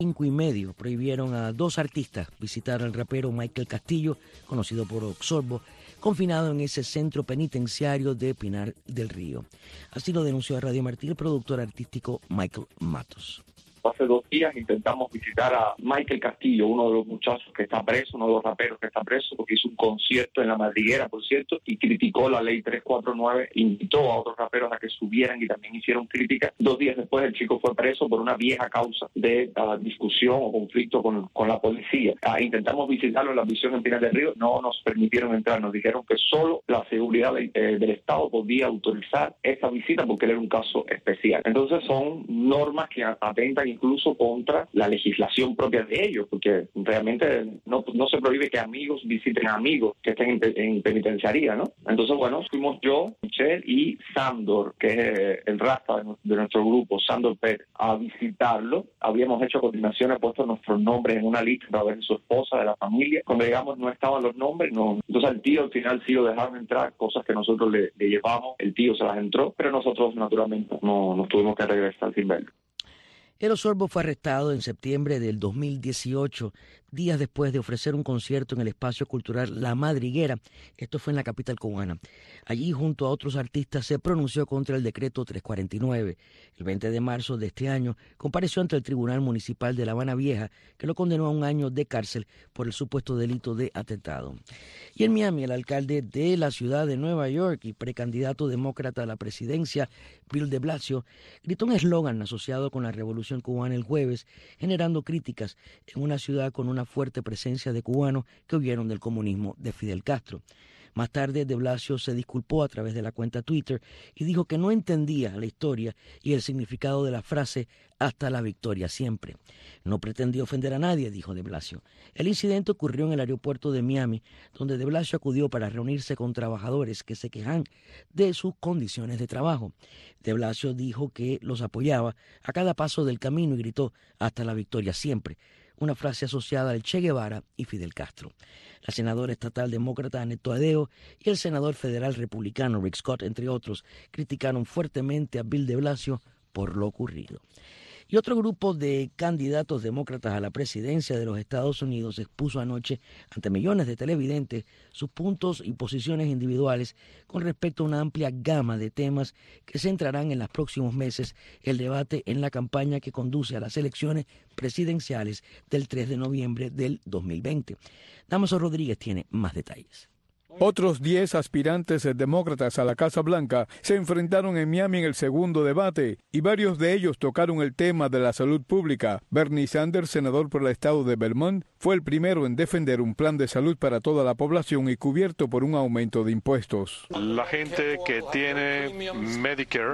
5:30 prohibieron a 2 artistas visitar al rapero Michael Castillo, conocido por Oxorbo, confinado en ese centro penitenciario de Pinar del Río. Así lo denunció a Radio Martí el productor artístico Michael Matos. Hace 2 días intentamos visitar a Michael Castillo, uno de los muchachos que está preso, uno de los raperos que está preso, porque hizo un concierto en La Madriguera, por cierto, y criticó la ley 349, invitó a otros raperos a que subieran y también hicieron crítica. 2 días después el chico fue preso por una vieja causa de discusión o conflicto con la policía. Intentamos visitarlo en la prisión en Pinar del Río, no nos permitieron entrar, nos dijeron que solo la seguridad del Estado podía autorizar esa visita porque él era un caso especial. Entonces son normas que atentan incluso contra la legislación propia de ellos, porque realmente no se prohíbe que amigos visiten a amigos que estén en penitenciaría, ¿no? Entonces, bueno, fuimos yo, Michelle y Sandor, que es el rasta de nuestro grupo, Sandor Pérez, a visitarlo. Habíamos hecho coordinaciones, puesto nuestros nombres en una lista a través de su esposa, de la familia. Cuando llegamos no estaban los nombres, no. Entonces al tío al final sí lo dejaron entrar, cosas que nosotros le llevamos, el tío se las entró, pero nosotros naturalmente no nos tuvimos que regresar sin verlo. El Oxorbo fue arrestado en septiembre del 2018, días después de ofrecer un concierto en el espacio cultural La Madriguera. Esto fue en la capital cubana. Allí, junto a otros artistas, se pronunció contra el decreto 349. El 20 de marzo de este año, compareció ante el Tribunal Municipal de La Habana Vieja, que lo condenó a 1 año de cárcel por el supuesto delito de atentado. Y en Miami, el alcalde de la ciudad de Nueva York y precandidato demócrata a la presidencia, Bill de Blasio, gritó un eslogan asociado con la Revolución Cubana el jueves, generando críticas en una ciudad con una fuerte presencia de cubanos que huyeron del comunismo de Fidel Castro. Más tarde, de Blasio se disculpó a través de la cuenta Twitter y dijo que no entendía la historia y el significado de la frase «hasta la victoria siempre». No pretendía ofender a nadie, dijo de Blasio. El incidente ocurrió en el aeropuerto de Miami, donde de Blasio acudió para reunirse con trabajadores que se quejan de sus condiciones de trabajo. De Blasio dijo que los apoyaba a cada paso del camino y gritó «hasta la victoria siempre», una frase asociada al Che Guevara y Fidel Castro. La senadora estatal demócrata Annette Taddeo y el senador federal republicano Rick Scott, entre otros, criticaron fuertemente a Bill de Blasio por lo ocurrido. Y otro grupo de candidatos demócratas a la presidencia de los Estados Unidos expuso anoche ante millones de televidentes sus puntos y posiciones individuales con respecto a una amplia gama de temas que centrarán en los próximos meses el debate en la campaña que conduce a las elecciones presidenciales del 3 de noviembre del 2020. Damaso Rodríguez tiene más detalles. Otros 10 aspirantes demócratas a la Casa Blanca se enfrentaron en Miami en el segundo debate y varios de ellos tocaron el tema de la salud pública. Bernie Sanders, senador por el estado de Vermont, fue el primero en defender un plan de salud para toda la población y cubierto por un aumento de impuestos. La gente que tiene Medicare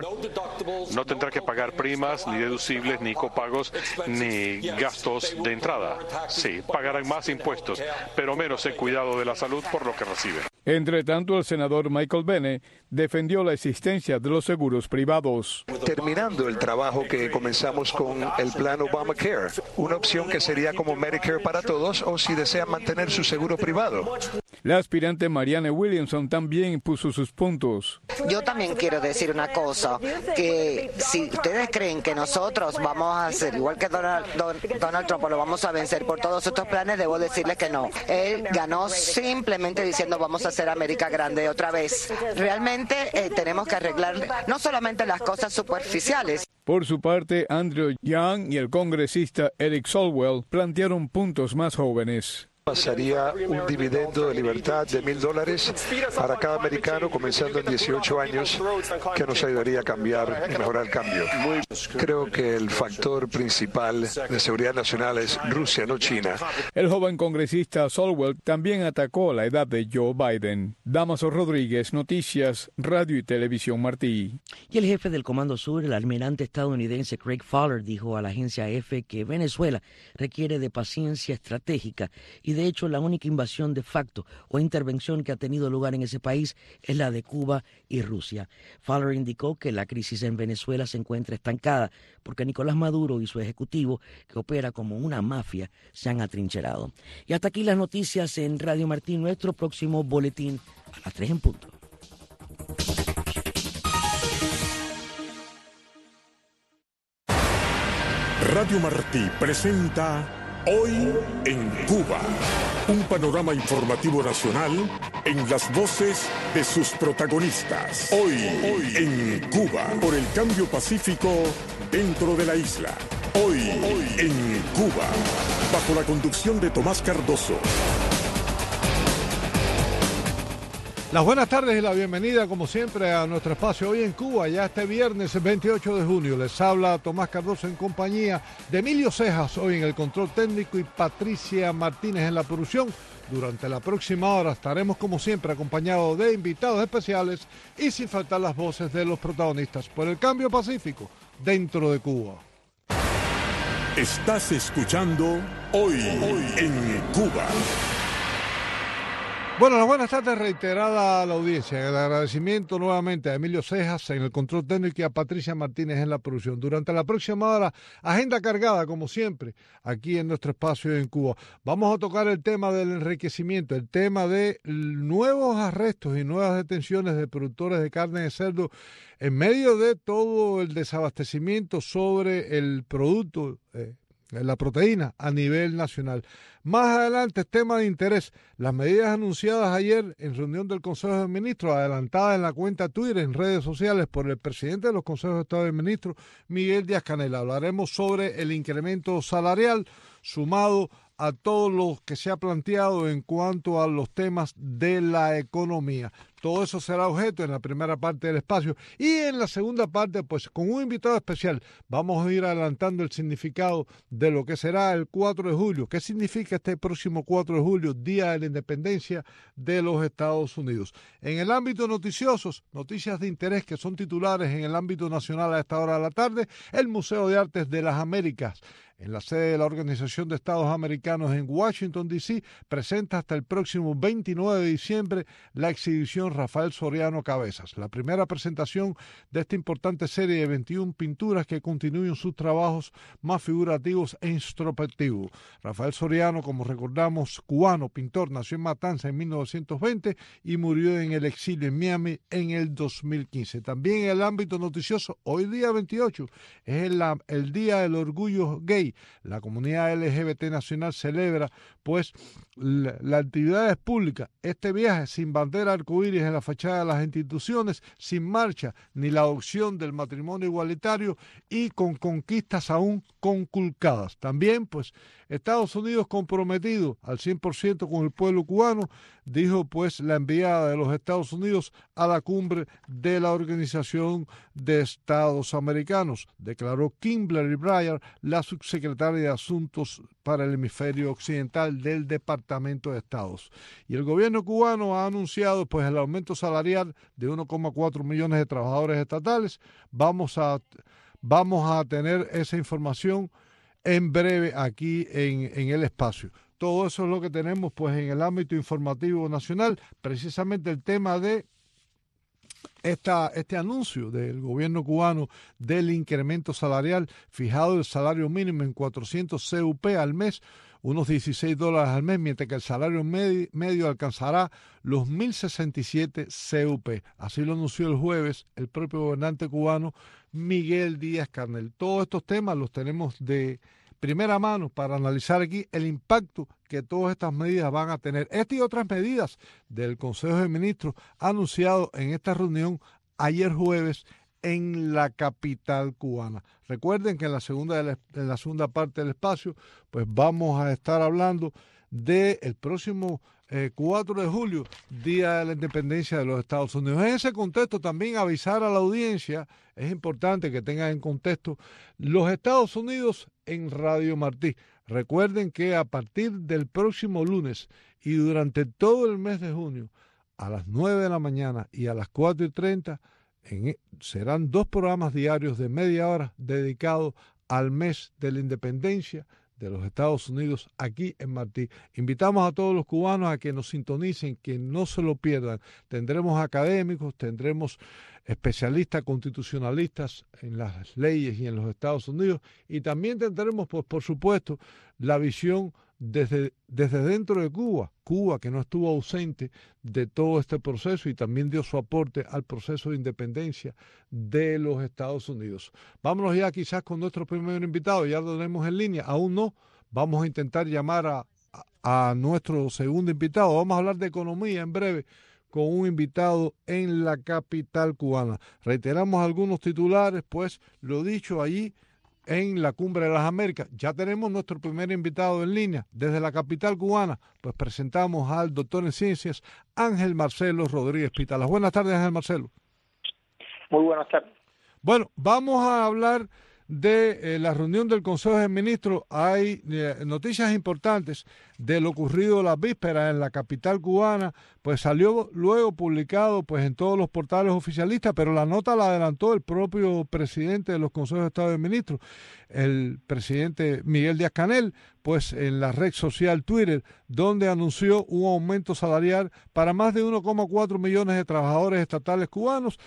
no tendrá que pagar primas, ni deducibles, ni copagos, ni gastos de entrada. Sí, pagarán más impuestos, pero menos en cuidado de la salud por lo que reciben. Entre tanto, el senador Michael Bennet defendió la existencia de los seguros privados. Terminando el trabajo que comenzamos con el plan Obamacare, una opción que sería como Medicare para todos o si desean mantener su seguro privado. La aspirante Marianne Williamson también puso sus puntos. Yo también quiero decir una cosa, que si ustedes creen que nosotros vamos a hacer igual que Donald Trump, lo vamos a vencer por todos estos planes, debo decirles que no. Él ganó simplemente diciendo vamos a hacer América grande otra vez. Realmente tenemos que arreglar no solamente las cosas superficiales. Por su parte, Andrew Young y el congresista Eric Swalwell plantearon puntos más jóvenes. Pasaría un dividendo de libertad de $1,000 para cada americano comenzando en 18 años que nos ayudaría a cambiar y mejorar el cambio. Creo que el factor principal de seguridad nacional es Rusia, no China. El joven congresista Swalwell también atacó la edad de Joe Biden. Damaso Rodríguez, Noticias, Radio y Televisión Martí. Y el jefe del Comando Sur, el almirante estadounidense Craig Fowler, dijo a la agencia EFE que Venezuela requiere de paciencia estratégica y de hecho, la única invasión de facto o intervención que ha tenido lugar en ese país es la de Cuba y Rusia. Fowler indicó que la crisis en Venezuela se encuentra estancada porque Nicolás Maduro y su ejecutivo, que opera como una mafia, se han atrincherado. Y hasta aquí las noticias en Radio Martí, nuestro próximo boletín a las 3 en punto. Radio Radio Martí presenta Hoy en Cuba, un panorama informativo nacional en las voces de sus protagonistas. Hoy en Cuba, por el cambio pacífico dentro de la isla. Hoy en Cuba, bajo la conducción de Tomás Cardoso. Las buenas tardes y la bienvenida, como siempre, a nuestro espacio Hoy en Cuba, ya este viernes 28 de junio. Les habla Tomás Cardoso en compañía de Emilio Cejas, hoy en el control técnico, y Patricia Martínez en la producción. Durante la próxima hora estaremos, como siempre, acompañados de invitados especiales y sin faltar las voces de los protagonistas por el cambio pacífico dentro de Cuba. Estás escuchando Hoy en Cuba. Bueno, las buenas tardes reiterada a la audiencia. El agradecimiento nuevamente a Emilio Cejas en el control técnico y a Patricia Martínez en la producción. Durante la próxima hora, agenda cargada, como siempre, aquí en nuestro espacio en Cuba. Vamos a tocar el tema del enriquecimiento, el tema de nuevos arrestos y nuevas detenciones de productores de carne de cerdo en medio de todo el desabastecimiento sobre el producto, la proteína a nivel nacional. Más adelante, tema de interés, las medidas anunciadas ayer en reunión del Consejo de Ministros, adelantadas en la cuenta Twitter, en redes sociales, por el presidente de los Consejos de Estado de Ministros, Miguel Díaz-Canel. Hablaremos sobre el incremento salarial sumado a todo lo que se ha planteado en cuanto a los temas de la economía. Todo eso será objeto en la primera parte del espacio. Y en la segunda parte, pues con un invitado especial, vamos a ir adelantando el significado de lo que será el 4 de julio. ¿Qué significa este próximo 4 de julio, Día de la Independencia de los Estados Unidos? En el ámbito noticioso, noticias de interés que son titulares en el ámbito nacional a esta hora de la tarde, el Museo de Artes de las Américas, en la sede de la Organización de Estados Americanos en Washington, D.C., presenta hasta el próximo 29 de diciembre la exhibición Rafael Soriano Cabezas, la primera presentación de esta importante serie de 21 pinturas que continúan sus trabajos más figurativos e introspectivos. Rafael Soriano, como recordamos, cubano, pintor, nació en Matanzas en 1920 y murió en el exilio en Miami en el 2015. También en el ámbito noticioso, hoy día 28 es el Día del Orgullo Gay. La comunidad LGBT nacional celebra pues las actividades públicas, este viaje sin bandera arcoíris en la fachada de las instituciones, sin marcha ni la adopción del matrimonio igualitario y con conquistas aún conculcadas. También pues Estados Unidos comprometido al 100% con el pueblo cubano, dijo pues la enviada de los Estados Unidos a la cumbre de la Organización de Estados Americanos, declaró Kimberly Breyer, la subsecretaria de Asuntos para el Hemisferio Occidental del Departamento de Estados. Y el gobierno cubano ha anunciado pues el aumento salarial de 1,4 millones de trabajadores estatales. Vamos a tener esa información en breve aquí en el espacio. Todo eso es lo que tenemos pues en el ámbito informativo nacional, precisamente el tema de este anuncio del gobierno cubano del incremento salarial, fijado el salario mínimo en 400 CUP al mes, unos $16 al mes, mientras que el salario medio alcanzará los 1.067 CUP. Así lo anunció el jueves el propio gobernante cubano Miguel Díaz-Canel. Todos estos temas los tenemos de primera mano para analizar aquí el impacto que todas estas medidas van a tener. Esta y otras medidas del Consejo de Ministros anunciado en esta reunión ayer jueves en la capital cubana. Recuerden que en la segunda parte del espacio pues vamos a estar hablando del próximo 4 de julio, Día de la Independencia de los Estados Unidos. En ese contexto también avisar a la audiencia, es importante que tengan en contexto los Estados Unidos en Radio Martí. Recuerden que a partir del próximo lunes y durante todo el mes de junio, a las 9 de la mañana y a las 4:30, serán 2 programas diarios de media hora dedicados al mes de la independencia de los Estados Unidos aquí en Martí. Invitamos a todos los cubanos a que nos sintonicen, que no se lo pierdan. Tendremos académicos, tendremos especialistas constitucionalistas en las leyes y en los Estados Unidos, y también tendremos, pues, por supuesto, la visión desde dentro de Cuba, que no estuvo ausente de todo este proceso y también dio su aporte al proceso de independencia de los Estados Unidos. Vámonos ya quizás con nuestro primer invitado, ya lo tenemos en línea, aún no, vamos a intentar llamar a nuestro segundo invitado, vamos a hablar de economía en breve con un invitado en la capital cubana. Reiteramos algunos titulares, pues lo dicho allí en la Cumbre de las Américas. Ya tenemos nuestro primer invitado en línea desde la capital cubana, pues presentamos al doctor en ciencias Ángel Marcelo Rodríguez Pitalas. Buenas tardes, Ángel Marcelo. Muy buenas tardes. Bueno, vamos a hablar de la reunión del Consejo de Ministros. Hay noticias importantes de lo ocurrido las vísperas en la capital cubana, pues salió luego publicado pues en todos los portales oficialistas, pero la nota la adelantó el propio presidente de los Consejos de Estado de Ministros, el presidente Miguel Díaz-Canel, pues en la red social Twitter, donde anunció un aumento salarial para más de 1,4 millones de trabajadores estatales cubanos.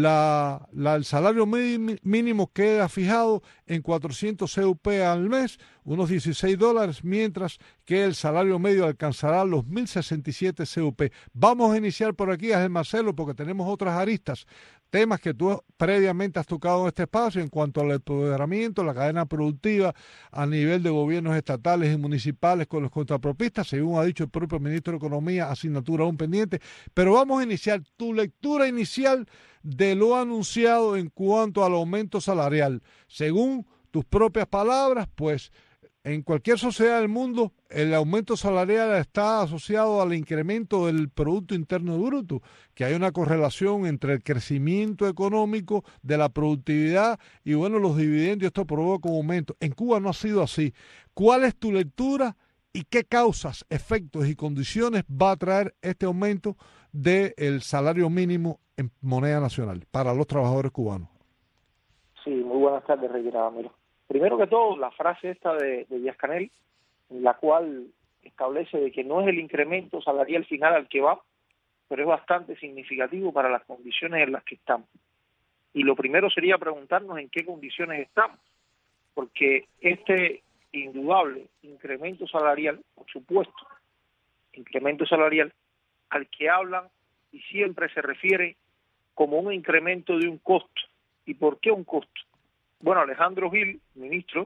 El salario mínimo queda fijado en 400 CUP al mes, unos $16, mientras que el salario medio alcanzará los 1.067 CUP. Vamos a iniciar por aquí, Ángel Marcelo, porque tenemos otras aristas, temas que tú previamente has tocado en este espacio en cuanto al empoderamiento, la cadena productiva a nivel de gobiernos estatales y municipales con los contrapropistas, según ha dicho el propio ministro de Economía, asignatura aún pendiente. Pero vamos a iniciar tu lectura inicial de lo anunciado en cuanto al aumento salarial. Según tus propias palabras, pues en cualquier sociedad del mundo el aumento salarial está asociado al incremento del Producto Interno Bruto, que hay una correlación entre el crecimiento económico de la productividad y bueno, los dividendos, esto provoca un aumento. En Cuba no ha sido así. ¿Cuál es tu lectura y qué causas, efectos y condiciones va a traer este aumento del salario mínimo en moneda nacional para los trabajadores cubanos? Sí, muy buenas tardes, Rey Ramiro. Primero que todo, la frase esta de Díaz-Canel, en la cual establece de que no es el incremento salarial final al que va, pero es bastante significativo para las condiciones en las que estamos. Y lo primero sería preguntarnos en qué condiciones estamos, porque este indudable incremento salarial, por supuesto, incremento salarial al que hablan y siempre se refiere como un incremento de un costo. ¿Y por qué un costo? Bueno, Alejandro Gil, ministro,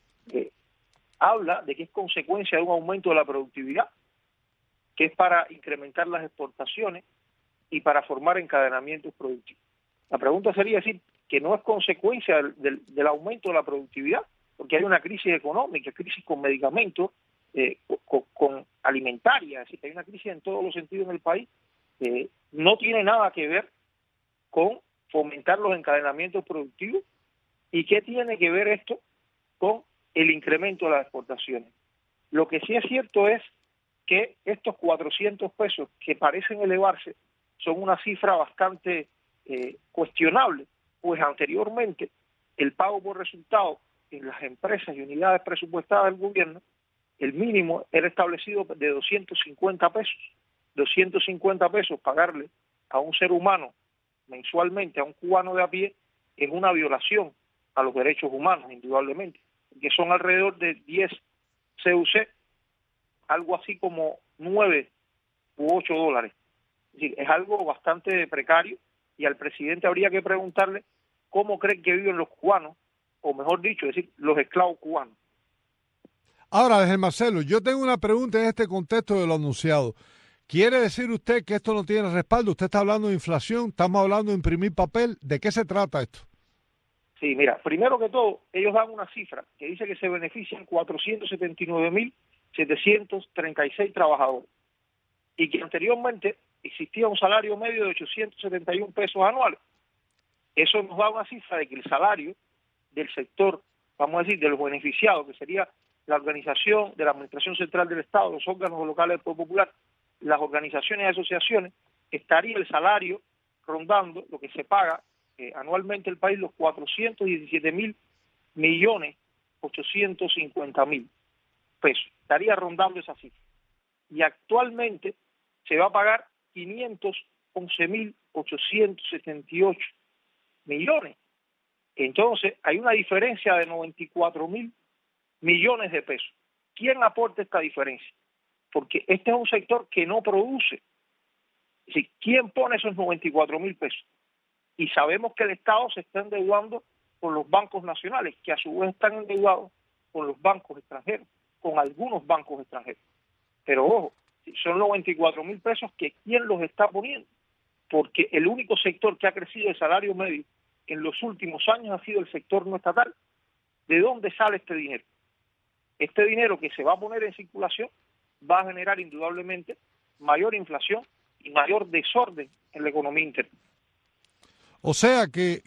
habla de que es consecuencia de un aumento de la productividad, que es para incrementar las exportaciones y para formar encadenamientos productivos. La pregunta sería decir que no es consecuencia del aumento de la productividad, porque hay una crisis económica, crisis con medicamentos, con alimentaria, es decir, hay una crisis en todos los sentidos en el país, no tiene nada que ver con fomentar los encadenamientos productivos. ¿Y qué tiene que ver esto con el incremento de las exportaciones? Lo que sí es cierto es que estos 400 pesos que parecen elevarse son una cifra bastante cuestionable, pues anteriormente el pago por resultado en las empresas y unidades presupuestadas del gobierno, el mínimo era establecido de 250 pesos. 250 pesos pagarle a un ser humano mensualmente, a un cubano de a pie, es una violación a los derechos humanos, indudablemente, que son alrededor de 10 CUC, algo así como 9 u 8 dólares. Es decir, es algo bastante precario y al presidente habría que preguntarle cómo creen que viven los cubanos, o mejor dicho, es decir, los esclavos cubanos. Ahora, Ángel Marcelo, yo tengo una pregunta en este contexto de lo anunciado. ¿Quiere decir usted que esto no tiene respaldo? Usted está hablando de inflación, estamos hablando de imprimir papel. ¿De qué se trata esto? Sí, mira, primero que todo, ellos dan una cifra que dice que se benefician 479.736 trabajadores y que anteriormente existía un salario medio de 871 pesos anuales. Eso nos da una cifra de que el salario del sector, vamos a decir, de los beneficiados, que sería la organización de la Administración Central del Estado, los órganos locales del Poder Popular, las organizaciones y asociaciones, estaría el salario rondando lo que se paga anualmente el país, los 417.850.000 pesos. Estaría rondando esa cifra. Y actualmente se va a pagar 511.878 millones. Entonces, hay una diferencia de 94.000 millones de pesos. ¿quién aporta esta diferencia? Porque este es un sector que no produce. Es decir, ¿quién pone esos 94.000 pesos? Y sabemos que el Estado se está endeudando con los bancos nacionales, que a su vez están endeudados con los bancos extranjeros, con algunos bancos extranjeros. Pero ojo, son 94.000 pesos que ¿quién los está poniendo? Porque el único sector que ha crecido el salario medio en los últimos años ha sido el sector no estatal. ¿De dónde sale este dinero? Este dinero que se va a poner en circulación va a generar indudablemente mayor inflación y mayor desorden en la economía interna. O sea que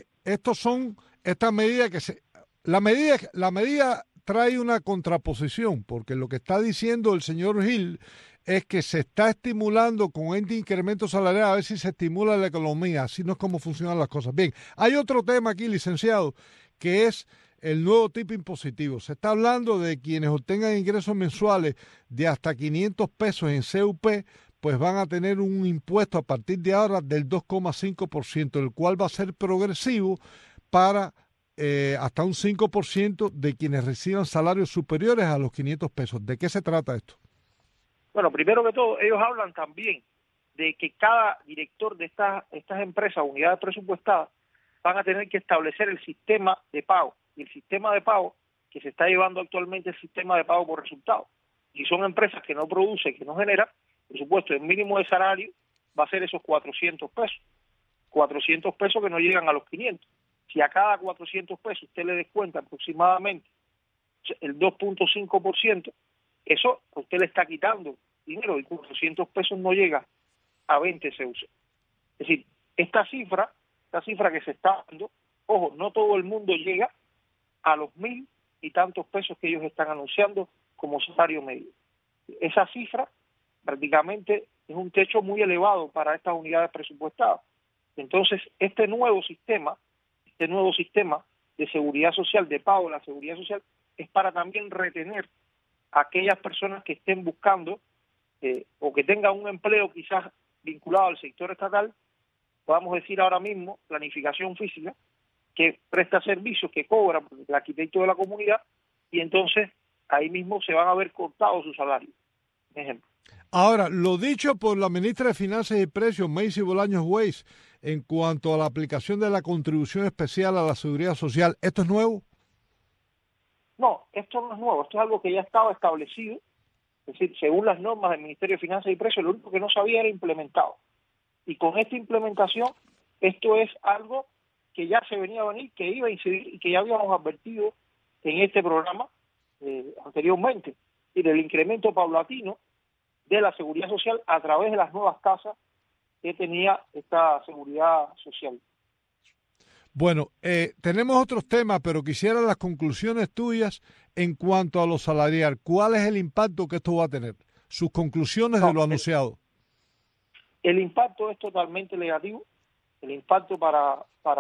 estas medidas la medida trae una contraposición, porque lo que está diciendo el señor Gil es que se está estimulando con este incremento salarial a ver si se estimula la economía, así no es como funcionan las cosas. Bien, hay otro tema aquí, licenciado, que es el nuevo tipo impositivo. Se está hablando de quienes obtengan ingresos mensuales de hasta 500 pesos en CUP, pues van a tener un impuesto a partir de ahora del 2,5%, el cual va a ser progresivo para hasta un 5% de quienes reciban salarios superiores a los 500 pesos. ¿De qué se trata esto? Bueno, primero que todo, ellos hablan también de que cada director de estas empresas, unidades presupuestadas, van a tener que establecer el sistema de pago. Y el sistema de pago que se está llevando actualmente es el sistema de pago por resultado. Si son empresas que no producen, que no generan, por supuesto, el mínimo de salario va a ser esos 400 pesos. 400 pesos que no llegan a los 500. Si a cada 400 pesos usted le descuenta aproximadamente el 2,5%, eso a usted le está quitando dinero y 400 pesos no llega a 20 CUC. Es decir, esta cifra que se está dando, ojo, no todo el mundo llega a los 1.000 y tantos pesos que ellos están anunciando como salario medio. Esa cifra prácticamente es un techo muy elevado para estas unidades presupuestadas. Entonces, este nuevo sistema de seguridad social, de pago de la seguridad social, es para también retener a aquellas personas que estén buscando o que tengan un empleo quizás vinculado al sector estatal, podamos decir ahora mismo, planificación física, que presta servicios, que cobra el arquitecto de la comunidad, y entonces ahí mismo se van a ver cortados sus salarios. Por ejemplo. Ahora, lo dicho por la ministra de Finanzas y Precios, Macy Bolaños Weiss, en cuanto a la aplicación de la contribución especial a la seguridad social, ¿esto es nuevo? No, esto no es nuevo, esto es algo que ya estaba establecido, es decir, según las normas del Ministerio de Finanzas y Precios, lo único que no se había era implementado. Y con esta implementación, esto es algo que ya se venía a venir, que iba a incidir y que ya habíamos advertido en este programa anteriormente, y del incremento paulatino de la seguridad social a través de las nuevas casas que tenía esta seguridad social. Bueno, tenemos otros temas, pero quisiera las conclusiones tuyas en cuanto a lo salarial. ¿Cuál es el impacto que esto va a tener? Sus conclusiones de lo anunciado. El impacto es totalmente negativo. El impacto para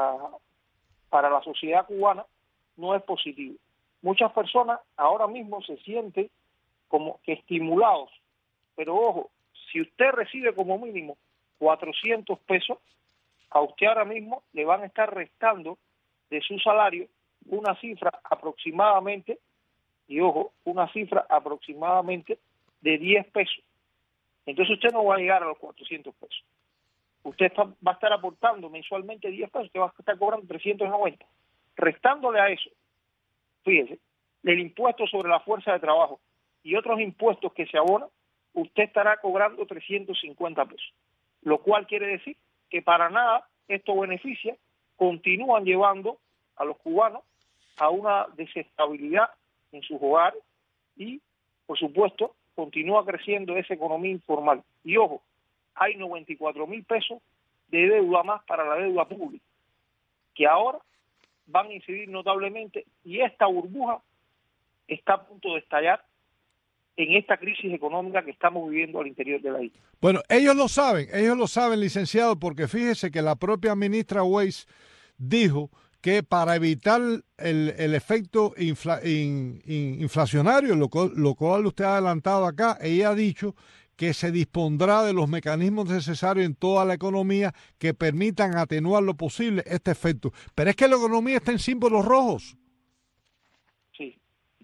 la sociedad cubana no es positivo. Muchas personas ahora mismo se sienten como que estimulados. Pero ojo, si usted recibe como mínimo 400 pesos, a usted ahora mismo le van a estar restando de su salario una cifra aproximadamente, y ojo, una cifra aproximadamente de 10 pesos. Entonces usted no va a llegar a los 400 pesos. Usted va a estar aportando mensualmente 10 pesos, usted va a estar cobrando 390. Restándole a eso, fíjese, el impuesto sobre la fuerza de trabajo y otros impuestos que se abonan, usted estará cobrando 350 pesos. Lo cual quiere decir que para nada esto beneficia, continúan llevando a los cubanos a una desestabilidad en sus hogares y, por supuesto, continúa creciendo esa economía informal. Y ojo, hay 94.000 pesos de deuda más para la deuda pública, que ahora van a incidir notablemente, y esta burbuja está a punto de estallar en esta crisis económica que estamos viviendo al interior de la isla. Bueno, ellos lo saben, licenciado, porque fíjese que la propia ministra Weiss dijo que para evitar el efecto inflacionario, lo cual usted ha adelantado acá, ella ha dicho que se dispondrá de los mecanismos necesarios en toda la economía que permitan atenuar lo posible este efecto. Pero es que la economía está en símbolos rojos. Sí,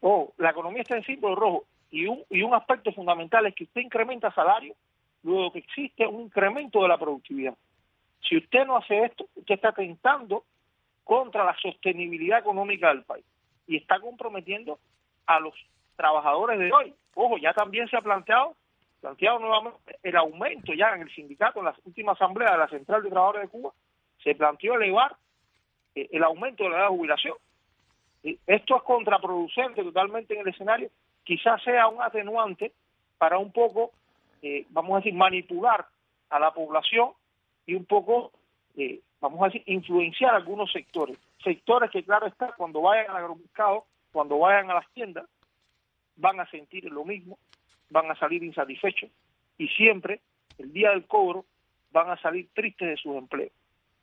la economía está en símbolo rojo y un aspecto fundamental es que usted incrementa salario luego que existe un incremento de la productividad. Si usted no hace esto, usted está atentando contra la sostenibilidad económica del país y está comprometiendo a los trabajadores de hoy. Ojo, ya también se ha planteado nuevamente el aumento ya en el sindicato, en la última asamblea de la Central de Trabajadores de Cuba, se planteó elevar el aumento de la edad de jubilación. Esto es contraproducente totalmente en el escenario, quizás sea un atenuante para un poco, vamos a decir, manipular a la población y un poco, vamos a decir, influenciar a algunos sectores que claro está, cuando vayan al agromercado, cuando vayan a las tiendas, van a sentir lo mismo, van a salir insatisfechos y siempre, el día del cobro, van a salir tristes de sus empleos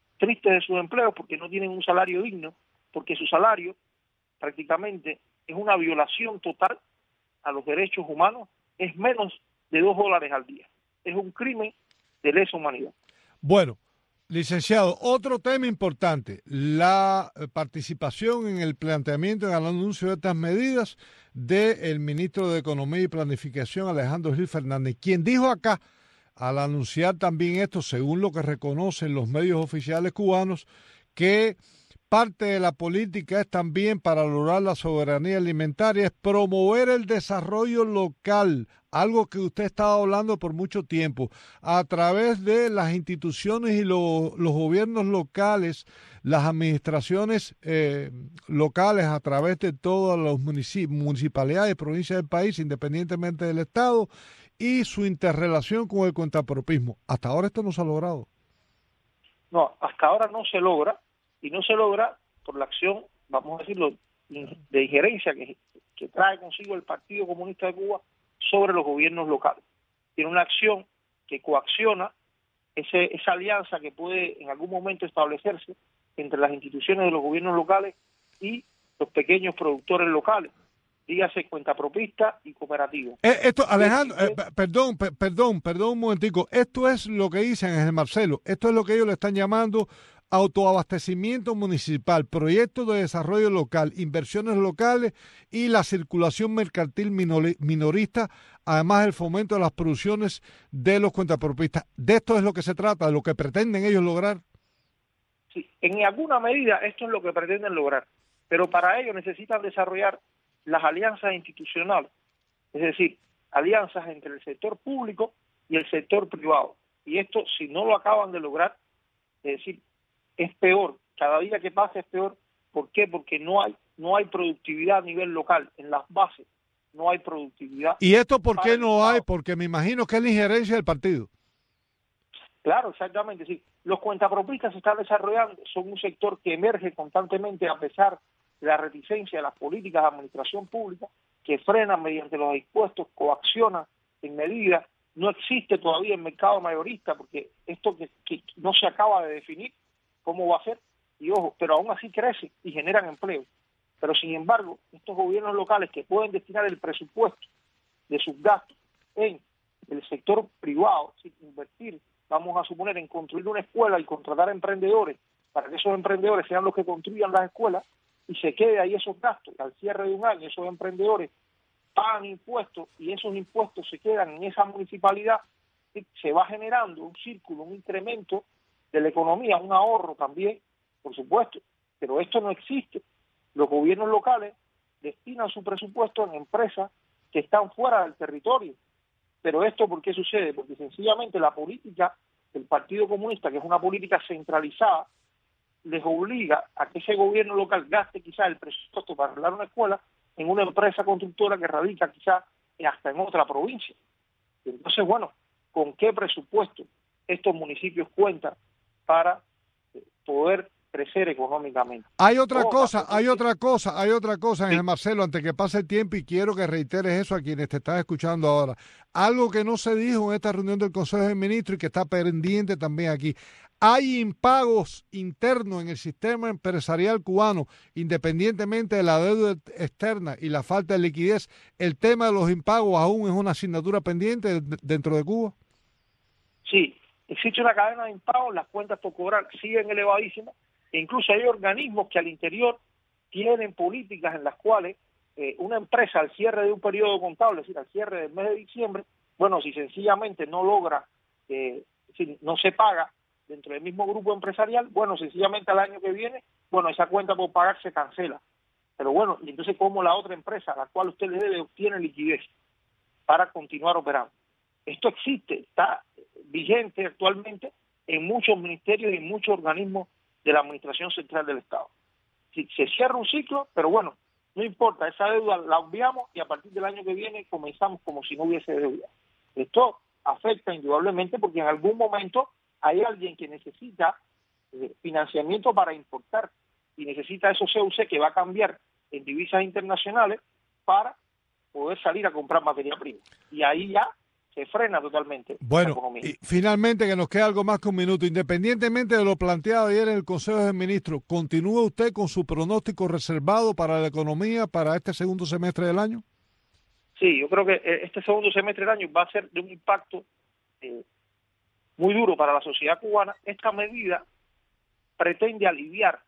porque no tienen un salario digno, porque su salario prácticamente es una violación total a los derechos humanos, es menos de $2 al día. Es un crimen de lesa humanidad. Bueno, licenciado, otro tema importante, la participación en el planteamiento, en el anuncio de estas medidas del ministro de Economía y Planificación, Alejandro Gil Fernández, quien dijo acá, al anunciar también esto, según lo que reconocen los medios oficiales cubanos, que parte de la política es también para lograr la soberanía alimentaria, es promover el desarrollo local, algo que usted ha estado hablando por mucho tiempo, a través de las instituciones y los gobiernos locales, las administraciones locales, a través de todas las municipalidades y provincias del país, independientemente del Estado, y su interrelación con el cuentapropismo. Hasta ahora esto no se ha logrado. No, hasta ahora no se logra, y no se logra por la acción, vamos a decirlo, de injerencia que trae consigo el Partido Comunista de Cuba sobre los gobiernos locales. Tiene una acción que coacciona esa alianza que puede en algún momento establecerse entre las instituciones de los gobiernos locales y los pequeños productores locales, dígase cuentapropista y cooperativa. Esto, Alejandro, perdón un momentico, esto es lo que dicen en el Marcelo, esto es lo que ellos le están llamando autoabastecimiento municipal, proyectos de desarrollo local, inversiones locales y la circulación mercantil minorista, además del fomento de las producciones de los cuentapropistas. De esto es lo que se trata, de lo que pretenden ellos lograr. Sí, en alguna medida esto es lo que pretenden lograr, pero para ello necesitan desarrollar las alianzas institucionales, es decir, alianzas entre el sector público y el sector privado. Y esto, si no lo acaban de lograr, es decir, es peor, cada día que pasa es peor. ¿Por qué? Porque no hay productividad a nivel local, en las bases no hay productividad. ¿Y esto por qué no hay? Porque me imagino que es la injerencia del partido. Claro, exactamente, sí. Los cuentapropistas se están desarrollando, son un sector que emerge constantemente a pesar de la reticencia de las políticas de administración pública, que frenan mediante los impuestos, coaccionan en medidas. No existe todavía el mercado mayorista, porque esto que no se acaba de definir cómo va a ser, y ojo, pero aún así crece y generan empleo. Pero sin embargo, estos gobiernos locales que pueden destinar el presupuesto de sus gastos en el sector privado, sin invertir, vamos a suponer, en construir una escuela y contratar emprendedores para que esos emprendedores sean los que construyan las escuelas y se quede ahí esos gastos. Al cierre de un año esos emprendedores pagan impuestos y esos impuestos se quedan en esa municipalidad, y se va generando un círculo, un incremento de la economía, un ahorro también, por supuesto, pero esto no existe. Los gobiernos locales destinan su presupuesto en empresas que están fuera del territorio. Pero esto, ¿por qué sucede? Porque sencillamente la política del Partido Comunista, que es una política centralizada, les obliga a que ese gobierno local gaste quizás el presupuesto para arreglar una escuela en una empresa constructora que radica quizás hasta en otra provincia. Entonces, bueno, ¿con qué presupuesto estos municipios cuentan para poder crecer económicamente? Hay otra cosa, Ángel Marcelo, antes que pase el tiempo, y quiero que reiteres eso a quienes te están escuchando ahora. Algo que no se dijo en esta reunión del Consejo de Ministros y que está pendiente también aquí. Hay impagos internos en el sistema empresarial cubano, independientemente de la deuda externa y la falta de liquidez. ¿El tema de los impagos aún es una asignatura pendiente dentro de Cuba? Sí, existe una cadena de impagos, las cuentas por cobrar siguen elevadísimas, e incluso hay organismos que al interior tienen políticas en las cuales una empresa al cierre de un periodo contable, es decir, al cierre del mes de diciembre, bueno, si sencillamente no logra, si no se paga dentro del mismo grupo empresarial, bueno, sencillamente al año que viene, bueno, esa cuenta por pagar se cancela. Pero bueno, y entonces ¿cómo la otra empresa a la cual usted le debe obtiene liquidez para continuar operando? Esto existe, está vigente actualmente en muchos ministerios y en muchos organismos de la Administración Central del Estado. Si se cierra un ciclo, pero bueno, no importa, esa deuda la obviamos y a partir del año que viene comenzamos como si no hubiese deuda. Esto afecta indudablemente porque en algún momento hay alguien que necesita financiamiento para importar y necesita esos CUC que va a cambiar en divisas internacionales para poder salir a comprar materia prima. Y ahí ya se frena totalmente la economía. Y finalmente, que nos queda algo más que un minuto, independientemente de lo planteado ayer en el Consejo de Ministros, ¿continúa usted con su pronóstico reservado para la economía para este segundo semestre del año? Sí, yo creo que este segundo semestre del año va a ser de un impacto muy duro para la sociedad cubana. Esta medida pretende aliviar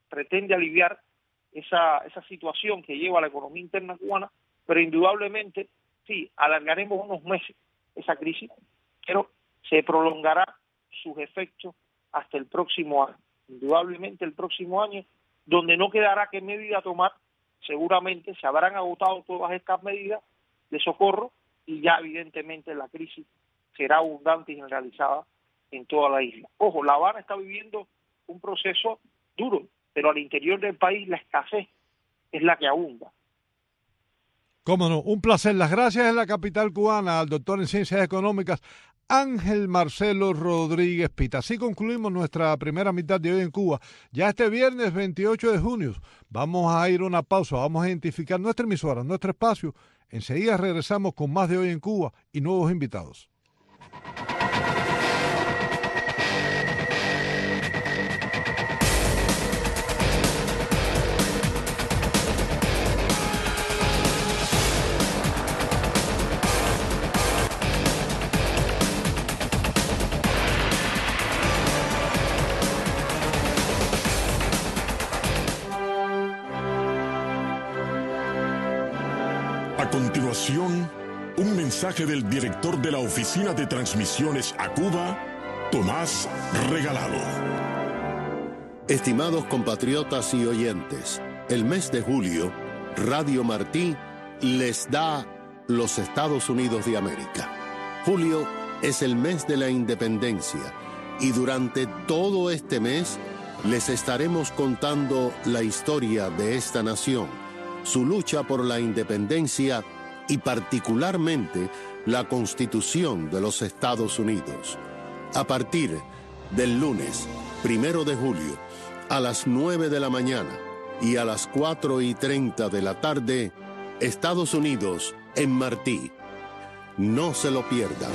esa situación que lleva a la economía interna cubana, pero indudablemente sí, alargaremos unos meses esa crisis, pero se prolongará sus efectos hasta el próximo año. Indudablemente el próximo año, donde no quedará qué medida tomar, seguramente se habrán agotado todas estas medidas de socorro y ya evidentemente la crisis será abundante y generalizada en toda la isla. Ojo, La Habana está viviendo un proceso duro, pero al interior del país la escasez es la que abunda. Cómo no, un placer. Las gracias en la capital cubana al doctor en Ciencias Económicas Ángel Marcelo Rodríguez Pita. Así concluimos nuestra primera mitad de hoy en Cuba. Ya este viernes 28 de junio vamos a ir a una pausa, vamos a identificar nuestra emisora, nuestro espacio. Enseguida regresamos con más de Hoy en Cuba y nuevos invitados. A continuación, un mensaje del director de la Oficina de Transmisiones a Cuba, Tomás Regalado. Estimados compatriotas y oyentes, el mes de julio, Radio Martí les da los Estados Unidos de América. Julio es el mes de la independencia y durante todo este mes les estaremos contando la historia de esta nación, su lucha por la independencia y particularmente la Constitución de los Estados Unidos. A partir del lunes 1 de julio a las 9 de la mañana y a las 4:30 de la tarde, Estados Unidos en Martí. No se lo pierdan.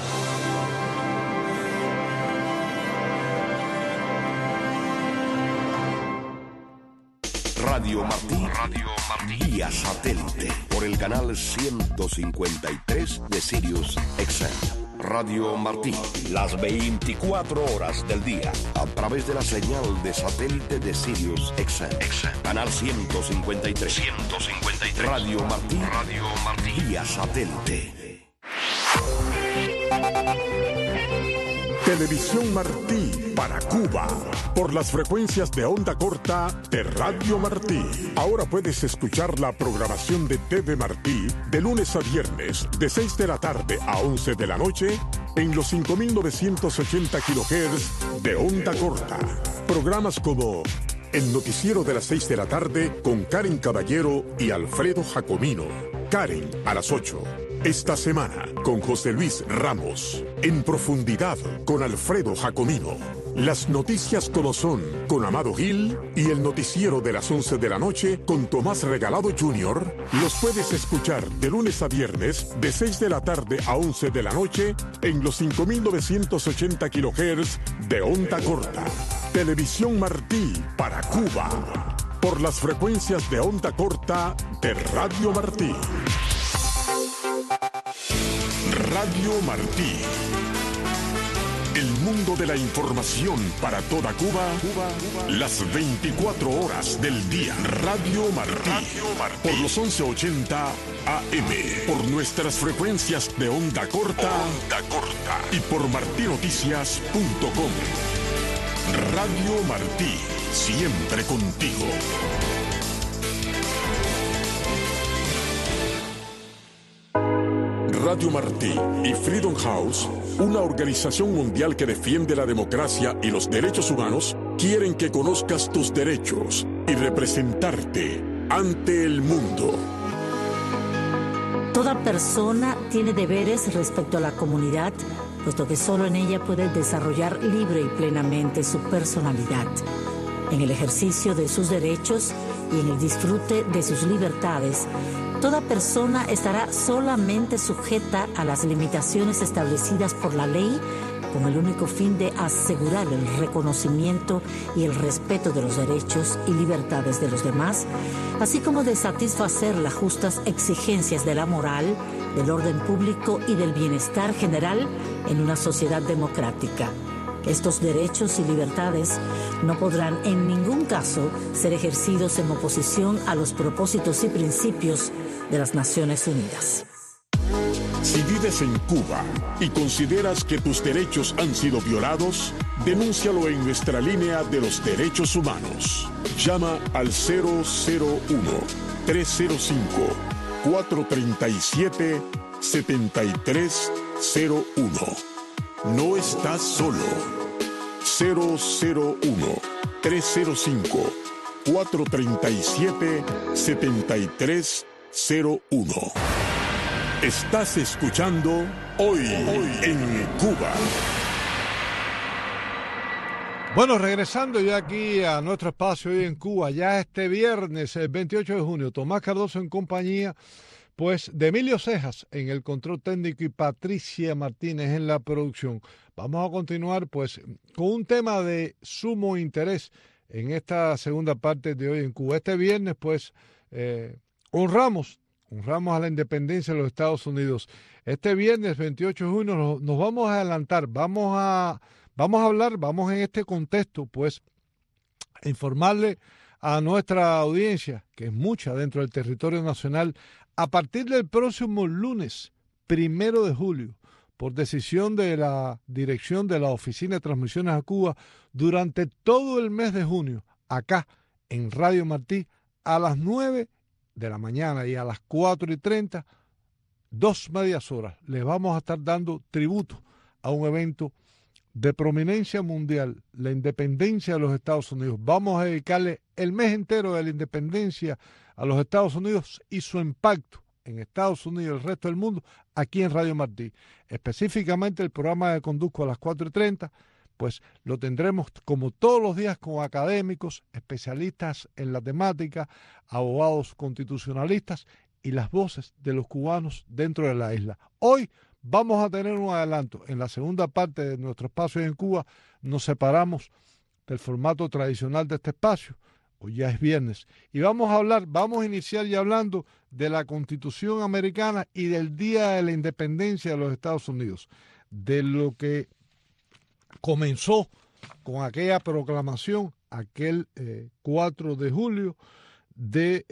Radio Martí, vía satélite, por el canal 153 de Sirius XM. Radio Martí, las 24 horas del día, a través de la señal de satélite de Sirius XM. Canal 153. Radio Martí, vía satélite. Televisión Martí para Cuba, por las frecuencias de onda corta de Radio Martí. Ahora puedes escuchar la programación de TV Martí de lunes a viernes, de 6 de la tarde a 11 de la noche, en los 5.980 kHz de onda corta. Programas como El Noticiero de las 6 de la tarde con Karen Caballero y Alfredo Jacomino. Karen a las 8. Esta semana, con José Luis Ramos. En Profundidad, con Alfredo Jacomino. Las noticias como son, con Amado Gil. Y el noticiero de las 11 de la noche, con Tomás Regalado Jr. Los puedes escuchar de lunes a viernes, de 6 de la tarde a 11 de la noche, en los 5.980 kHz de onda corta. Televisión Martí para Cuba, por las frecuencias de onda corta de Radio Martí. Radio Martí, el mundo de la información para toda Cuba, las 24 horas del día. Radio Martí, por los 1180 AM, por nuestras frecuencias de onda corta y por martinoticias.com. Radio Martí, siempre contigo. Radio Martí y Freedom House, una organización mundial que defiende la democracia y los derechos humanos, quieren que conozcas tus derechos y representarte ante el mundo. Toda persona tiene deberes respecto a la comunidad, puesto que solo en ella puede desarrollar libre y plenamente su personalidad. En el ejercicio de sus derechos y en el disfrute de sus libertades, toda persona estará solamente sujeta a las limitaciones establecidas por la ley, con el único fin de asegurar el reconocimiento y el respeto de los derechos y libertades de los demás, así como de satisfacer las justas exigencias de la moral, del orden público y del bienestar general en una sociedad democrática. Estos derechos y libertades no podrán en ningún caso ser ejercidos en oposición a los propósitos y principios de las Naciones Unidas. Si vives en Cuba y consideras que tus derechos han sido violados, denúncialo en nuestra línea de los derechos humanos. Llama al 001-305-437-7301. No estás solo. 001-305-437-7301. Estás escuchando Hoy en Cuba. Bueno, regresando ya aquí a nuestro espacio Hoy en Cuba, ya este viernes, el 28 de junio, Tomás Cardoso en compañía pues de Emilio Cejas en el control técnico y Patricia Martínez en la producción. Vamos a continuar pues con un tema de sumo interés en esta segunda parte de Hoy en Cuba. Este viernes pues honramos a la independencia de los Estados Unidos. Este viernes 28 de junio nos vamos a adelantar, vamos a hablar en este contexto pues a informarle a nuestra audiencia, que es mucha dentro del territorio nacional, a partir del próximo lunes 1 de julio, por decisión de la dirección de la Oficina de Transmisiones a Cuba, durante todo el mes de junio, acá en Radio Martí, a las 9 de la mañana y a las 4:30, 2 medias horas, les vamos a estar dando tributo a un evento de prominencia mundial, la independencia de los Estados Unidos. Vamos a dedicarle el mes entero de la independencia a los Estados Unidos y su impacto en Estados Unidos y el resto del mundo aquí en Radio Martí. Específicamente el programa que conduzco a las 4:30, pues lo tendremos como todos los días con académicos, especialistas en la temática, abogados constitucionalistas y las voces de los cubanos dentro de la isla. Hoy vamos a tener un adelanto. En la segunda parte de nuestro espacio en Cuba nos separamos del formato tradicional de este espacio. Hoy ya es viernes. Y vamos a iniciar ya hablando de la Constitución americana y del Día de la Independencia de los Estados Unidos. De lo que comenzó con aquella proclamación, aquel 4 de julio de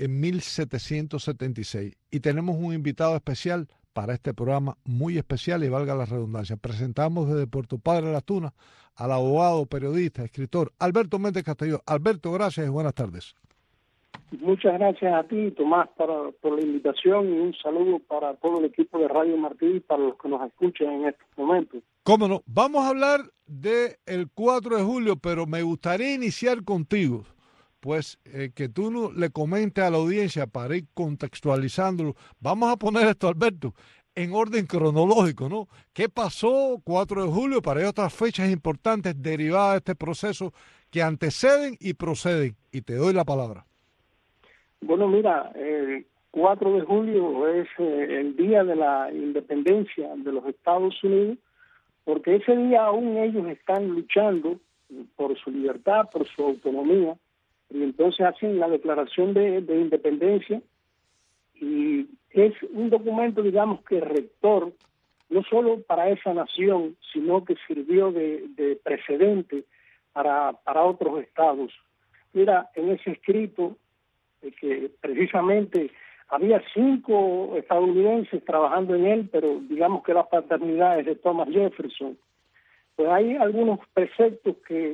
1776. Y tenemos un invitado especial para este programa muy especial y valga la redundancia. Presentamos desde Puerto Padre Las Tunas al abogado, periodista, escritor Alberto Méndez Castelló. Alberto, gracias y buenas tardes. Muchas gracias a ti, Tomás, por la invitación y un saludo para todo el equipo de Radio Martí y para los que nos escuchan en estos momentos. Cómo no, vamos a hablar del 4 de julio, pero me gustaría iniciar contigo, pues que tú le comentes a la audiencia para ir contextualizándolo. Vamos a poner esto, Alberto, en orden cronológico, ¿no? ¿Qué pasó 4 de julio para otras fechas importantes derivadas de este proceso que anteceden y proceden? Y te doy la palabra. Bueno, mira, el 4 de julio es el día de la independencia de los Estados Unidos, porque ese día aún ellos están luchando por su libertad, por su autonomía, y entonces hacen la declaración de independencia, y es un documento, digamos, que rector no solo para esa nación, sino que sirvió de precedente para otros estados. Mira, en ese escrito, que precisamente había 5 estadounidenses trabajando en él, pero digamos que la paternidad es de Thomas Jefferson, pues hay algunos preceptos que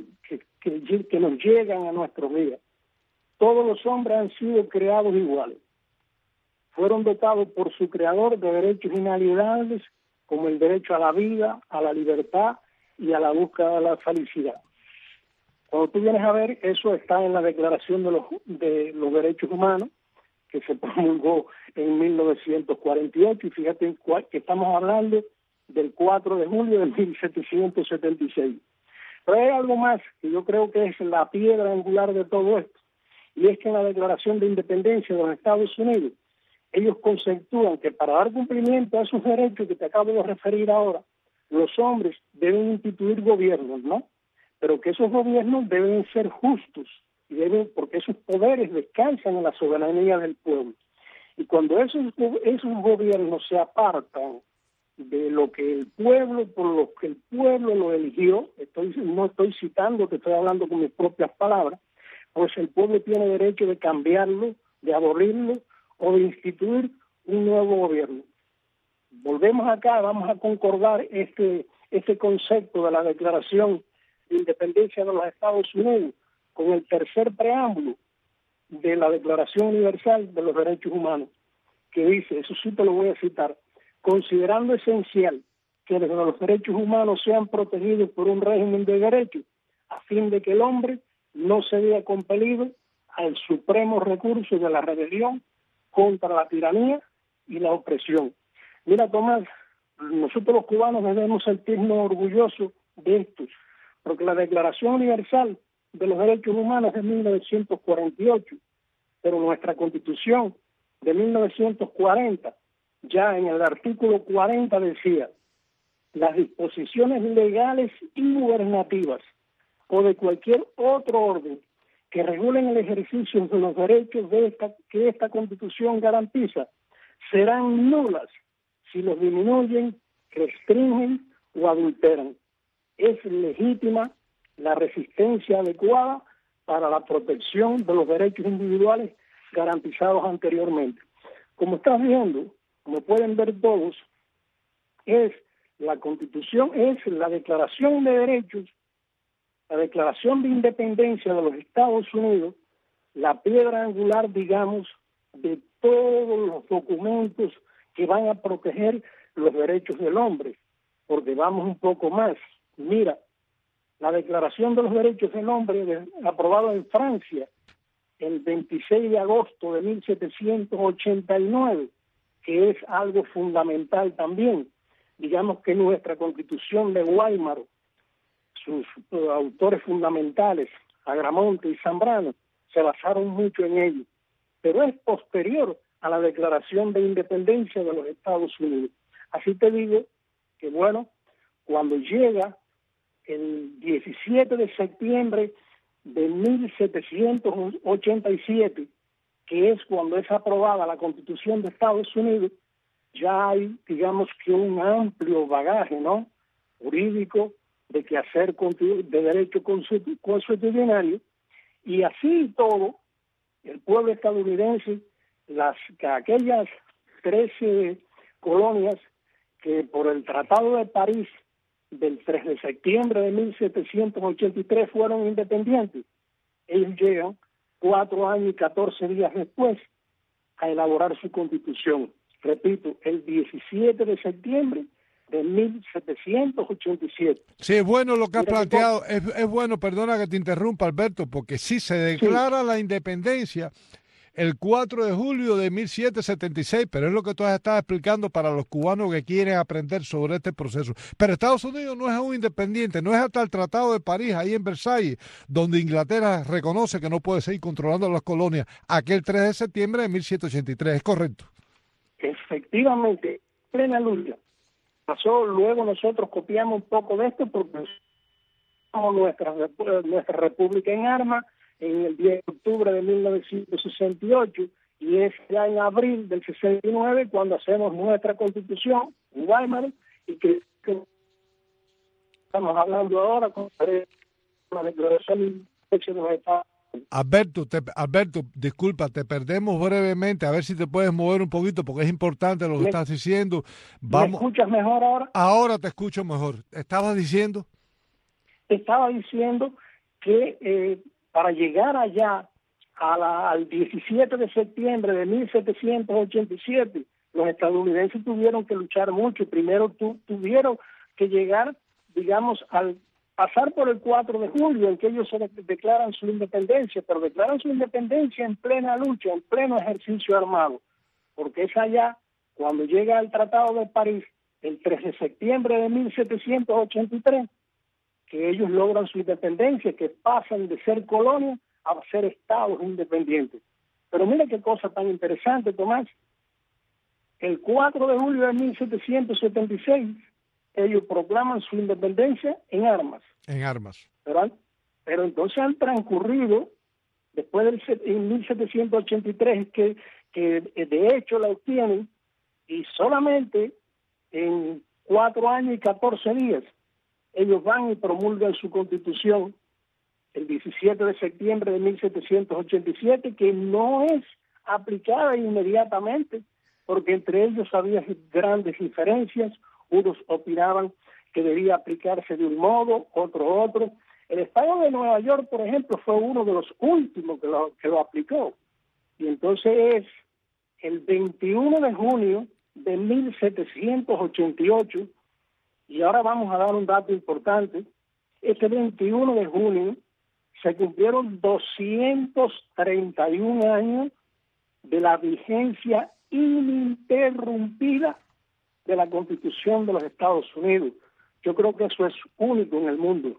nos llegan a nuestros días. Todos los hombres han sido creados iguales. Fueron dotados por su creador de derechos inalienables, como el derecho a la vida, a la libertad y a la búsqueda de la felicidad. Cuando tú vienes a ver, eso está en la Declaración de los Derechos Humanos, que se promulgó en 1948, y fíjate que estamos hablando del 4 de julio de 1776. Pero hay algo más que yo creo que es la piedra angular de todo esto, y es que en la Declaración de Independencia de los Estados Unidos, ellos conceptúan que para dar cumplimiento a esos derechos que te acabo de referir ahora, los hombres deben instituir gobiernos, ¿no? Pero que esos gobiernos deben ser justos, porque esos poderes descansan en la soberanía del pueblo. Y cuando esos gobiernos se apartan de lo que el pueblo, por lo que el pueblo lo eligió, no estoy citando, te estoy hablando con mis propias palabras, pues el pueblo tiene derecho de cambiarlo, de abolirlo o de instituir un nuevo gobierno. Volvemos acá, vamos a concordar este concepto de la Declaración de Independencia de los Estados Unidos con el tercer preámbulo de la Declaración Universal de los Derechos Humanos, que dice, eso sí te lo voy a citar, considerando esencial que los derechos humanos sean protegidos por un régimen de derechos, a fin de que el hombre no se vea compelido al supremo recurso de la rebelión contra la tiranía y la opresión. Mira, Tomás, nosotros los cubanos debemos sentirnos orgullosos de estos, porque la Declaración Universal de los Derechos Humanos es de 1948, pero nuestra Constitución de 1940, ya en el artículo 40 decía, las disposiciones legales y gubernativas o de cualquier otro orden que regulen el ejercicio de los derechos que esta Constitución garantiza serán nulas si los disminuyen, restringen o adulteran. Es legítima la resistencia adecuada para la protección de los derechos individuales garantizados anteriormente. Como estás viendo, como pueden ver todos, la Constitución es la Declaración de Derechos, la Declaración de Independencia de los Estados Unidos, la piedra angular, digamos, de todos los documentos que van a proteger los derechos del hombre, porque vamos un poco más. Mira, la Declaración de los Derechos del Hombre, aprobada en Francia el 26 de agosto de 1789, que es algo fundamental también. Digamos que nuestra Constitución de Weimar, sus autores fundamentales, Agramonte y Zambrano, se basaron mucho en ello, pero es posterior a la Declaración de Independencia de los Estados Unidos. Así te digo que, bueno, cuando llega el 17 de septiembre de 1787, que es cuando es aprobada la Constitución de Estados Unidos, ya hay, digamos que un amplio bagaje, ¿no?, jurídico de quehacer de derecho consuetudinario, y así todo, el pueblo estadounidense, aquellas 13 colonias que por el Tratado de París del 3 de septiembre de 1783 fueron independientes, ellos llegan 4 años y 14 días después a elaborar su constitución. Repito, el 17 de septiembre de 1787. Sí, es bueno lo que has planteado, es bueno, perdona que te interrumpa, Alberto, porque sí se declara la independencia el 4 de julio de 1776, pero es lo que tú has estado explicando para los cubanos que quieren aprender sobre este proceso. Pero Estados Unidos no es aún independiente, no es hasta el Tratado de París, ahí en Versalles, donde Inglaterra reconoce que no puede seguir controlando las colonias, aquel 3 de septiembre de 1783, ¿es correcto? Efectivamente, plena lucha. Pasó, luego nosotros copiamos un poco de esto porque somos nuestra república en armas en el 10 de octubre de 1968 y es ya en abril del 69 cuando hacemos nuestra constitución, Weimar, y que estamos hablando ahora con la declaración de los Estados. Alberto, disculpa, te perdemos brevemente, a ver si te puedes mover un poquito porque es importante lo que estás diciendo. ¿Me escuchas mejor ahora? Ahora te escucho mejor. ¿Estabas diciendo? Estaba diciendo que para llegar allá al 17 de septiembre de 1787, los estadounidenses tuvieron que luchar mucho. Primero tuvieron que llegar, digamos, al pasar por el 4 de julio, en que ellos se declaran su independencia, pero declaran su independencia en plena lucha, en pleno ejercicio armado, porque es allá, cuando llega el Tratado de París, el 3 de septiembre de 1783, que ellos logran su independencia, que pasan de ser colonia a ser estados independientes. Pero mira qué cosa tan interesante, Tomás. El 4 de julio de 1776, ellos proclaman su independencia en armas. En armas. Pero entonces han transcurrido, después en 1783, que de hecho la obtienen, y solamente en 4 años y 14 días, ellos van y promulgan su constitución el 17 de septiembre de 1787, que no es aplicada inmediatamente, porque entre ellos había grandes diferencias. Unos opinaban que debía aplicarse de un modo, otro. El estado de Nueva York, por ejemplo, fue uno de los últimos que lo aplicó. Y entonces es el 21 de junio de 1788, y ahora vamos a dar un dato importante. Este 21 de junio se cumplieron 231 años de la vigencia ininterrumpida de la Constitución de los Estados Unidos. Yo creo que eso es único en el mundo.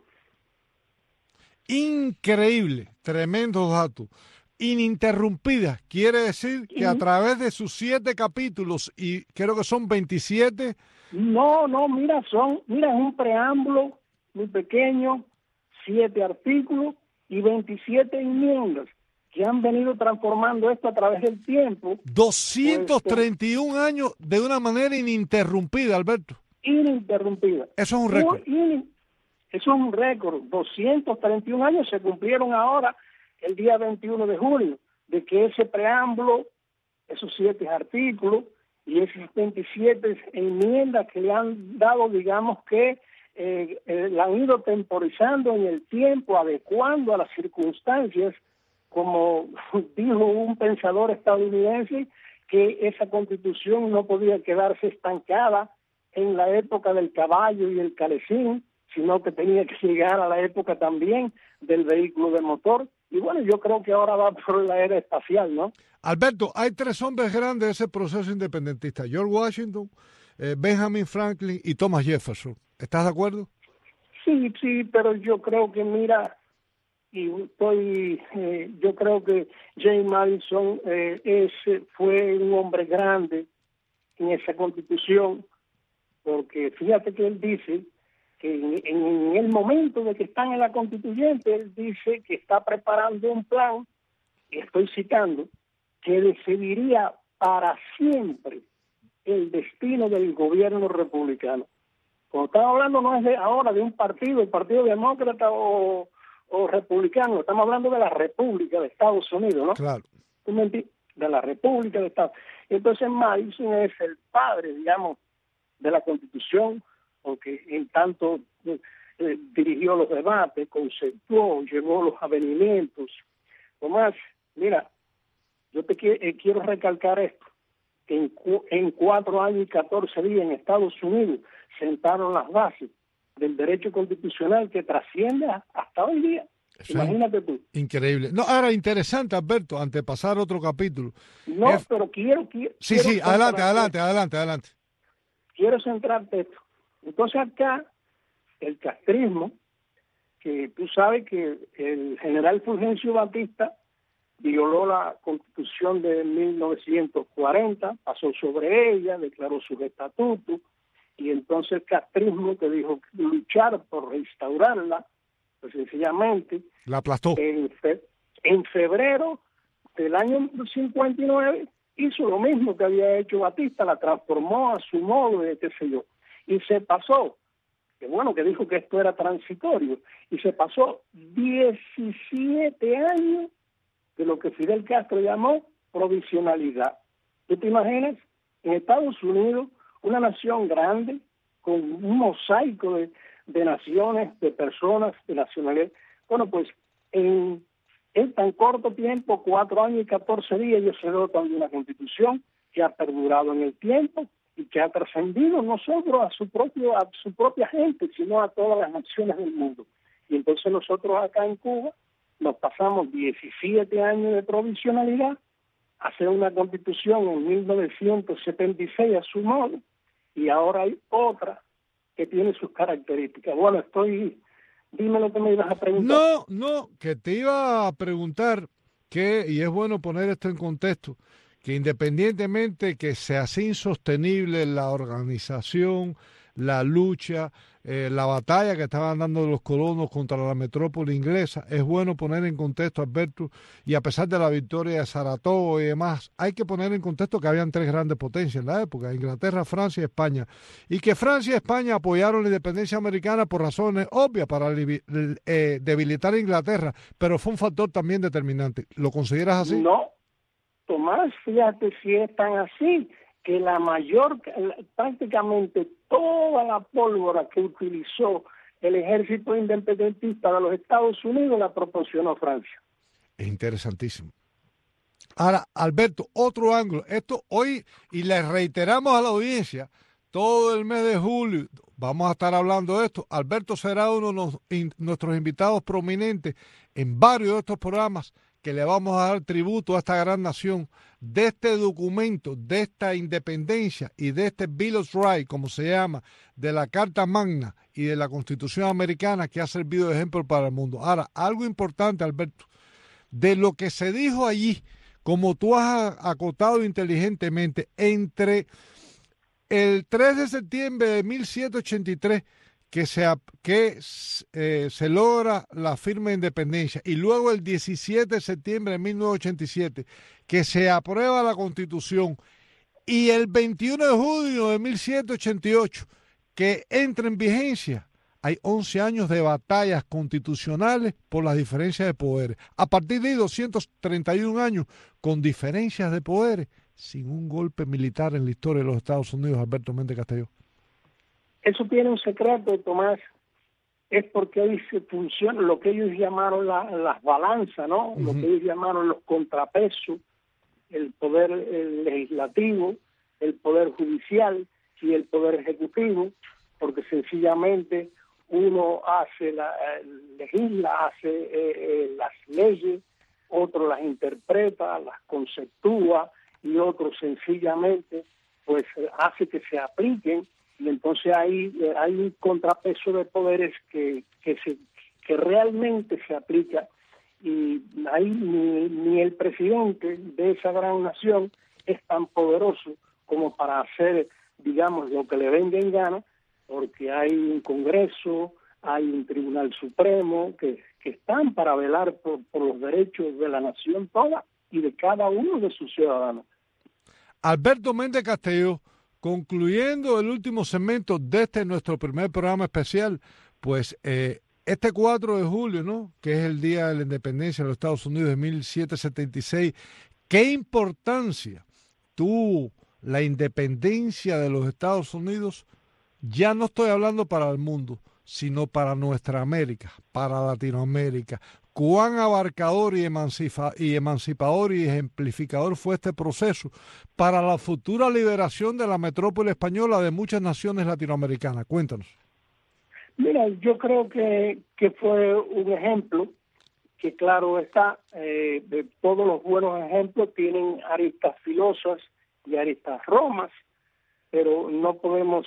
Increíble, tremendo dato. Ininterrumpida, quiere decir que a través de sus 7 capítulos, y creo que son 27... No, mira, es un preámbulo muy pequeño, 7 artículos y 27 enmiendas que han venido transformando esto a través del tiempo. 231 años de una manera ininterrumpida, Alberto. Ininterrumpida. Eso es un récord. Eso es un récord. 231 años se cumplieron ahora, el día 21 de junio, de que ese preámbulo, esos 7 artículos y esas 27 enmiendas que le han dado, digamos que la han ido temporizando en el tiempo, adecuando a las circunstancias, como dijo un pensador estadounidense, que esa constitución no podía quedarse estancada en la época del caballo y el calecín, sino que tenía que llegar a la época también del vehículo de motor. Y bueno, yo creo que ahora va por la era espacial, ¿no? Alberto, hay 3 hombres grandes de ese proceso independentista: George Washington, Benjamin Franklin y Thomas Jefferson. ¿Estás de acuerdo? Sí, pero yo creo que, mira, yo creo que James Madison fue un hombre grande en esa constitución, porque fíjate que él dice que en el momento de que están en la constituyente, él dice que está preparando un plan, y estoy citando, que decidiría para siempre el destino del gobierno republicano. Cuando estamos hablando no es ahora de un partido, el Partido Demócrata o republicano, estamos hablando de la República de Estados Unidos, ¿no? Claro. De la República de Estados Unidos. Entonces Madison es el padre, digamos, de la Constitución, porque en tanto dirigió los debates, conceptuó, llevó los avenimientos. Tomás, mira, yo te quiero recalcar esto, que en 4 años y 14 días en Estados Unidos sentaron las bases del derecho constitucional que trasciende hasta hoy día. Eso imagínate tú. Increíble. No, ahora interesante, Alberto, antes de pasar a otro capítulo. No, pero quiero sí, adelante. Quiero centrarte esto. Entonces acá, el castrismo, que tú sabes que el general Fulgencio Batista violó la Constitución de 1940, pasó sobre ella, declaró sus estatutos, y entonces el castrismo, que dijo luchar por reinstaurarla, pues sencillamente la aplastó. En febrero del año 59 hizo lo mismo que había hecho Batista, la transformó a su modo, qué sé yo. y se pasó, que bueno, que dijo que esto era transitorio, y se pasó 17 años de lo que Fidel Castro llamó provisionalidad. ¿Tú te imaginas? En Estados Unidos, una nación grande, con un mosaico de naciones, de personas, de nacionalidades. Bueno, pues en tan corto tiempo, 4 años y 14 días, ellos se dotan de una constitución que ha perdurado en el tiempo y que ha trascendido no solo a su propia gente, sino a todas las naciones del mundo. Y entonces nosotros acá en Cuba nos pasamos 17 años de provisionalidad, hacer una constitución en 1976 a su modo, y ahora hay otra que tiene sus características. Bueno, dime lo que me ibas a preguntar. No, que te iba a preguntar y es bueno poner esto en contexto, que independientemente que sea así insostenible la organización, la lucha, la batalla que estaban dando los colonos contra la metrópoli inglesa, es bueno poner en contexto, Alberto, y a pesar de la victoria de Saratoga y demás, hay que poner en contexto que habían 3 grandes potencias en la época, Inglaterra, Francia y España, y que Francia y España apoyaron la independencia americana por razones obvias para debilitar a Inglaterra, pero fue un factor también determinante. ¿Lo consideras así? No, Tomás, fíjate si es tan así, que prácticamente toda la pólvora que utilizó el ejército independentista de los Estados Unidos la proporcionó Francia. Es interesantísimo. Ahora, Alberto, otro ángulo. Esto hoy, y le reiteramos a la audiencia, todo el mes de julio vamos a estar hablando de esto. Alberto será uno de nuestros invitados prominentes en varios de estos programas que le vamos a dar tributo a esta gran nación, de este documento, de esta independencia y de este Bill of Rights, como se llama, de la Carta Magna y de la Constitución Americana, que ha servido de ejemplo para el mundo. Ahora, algo importante, Alberto, de lo que se dijo allí, como tú has acotado inteligentemente, entre el 3 de septiembre de 1783, que se logra la firma de independencia, y luego el 17 de septiembre de 1987, que se aprueba la Constitución, y el 21 de junio de 1788, que entra en vigencia, hay 11 años de batallas constitucionales por las diferencias de poderes. A partir de ahí, 231 años con diferencias de poderes, sin un golpe militar en la historia de los Estados Unidos, Alberto Méndez Castelló. Eso tiene un secreto, Tomás, es porque ahí se funciona lo que ellos llamaron las balanzas, ¿no? Lo que ellos llamaron los contrapesos, el poder legislativo, el poder judicial y el poder ejecutivo, porque sencillamente uno legisla, hace las leyes, otro las interpreta, las conceptúa, y otro sencillamente pues hace que se apliquen. Y entonces hay un contrapeso de poderes que realmente se aplica, y ahí ni el presidente de esa gran nación es tan poderoso como para hacer, digamos, lo que le venga en gana, porque hay un Congreso, hay un Tribunal Supremo que están para velar por los derechos de la nación toda y de cada uno de sus ciudadanos. Alberto Méndez Castelló, concluyendo el último segmento de nuestro primer programa especial, pues este 4 de julio, ¿no?, que es el Día de la Independencia de los Estados Unidos de 1776, ¿qué importancia tuvo la independencia de los Estados Unidos? Ya no estoy hablando para el mundo, sino para nuestra América, para Latinoamérica. Cuán abarcador y emancipador y ejemplificador fue este proceso para la futura liberación de la metrópoli española de muchas naciones latinoamericanas. Cuéntanos. Mira, yo creo que fue un ejemplo que, claro está, de todos los buenos ejemplos tienen aristas filosas y aristas romas, pero no podemos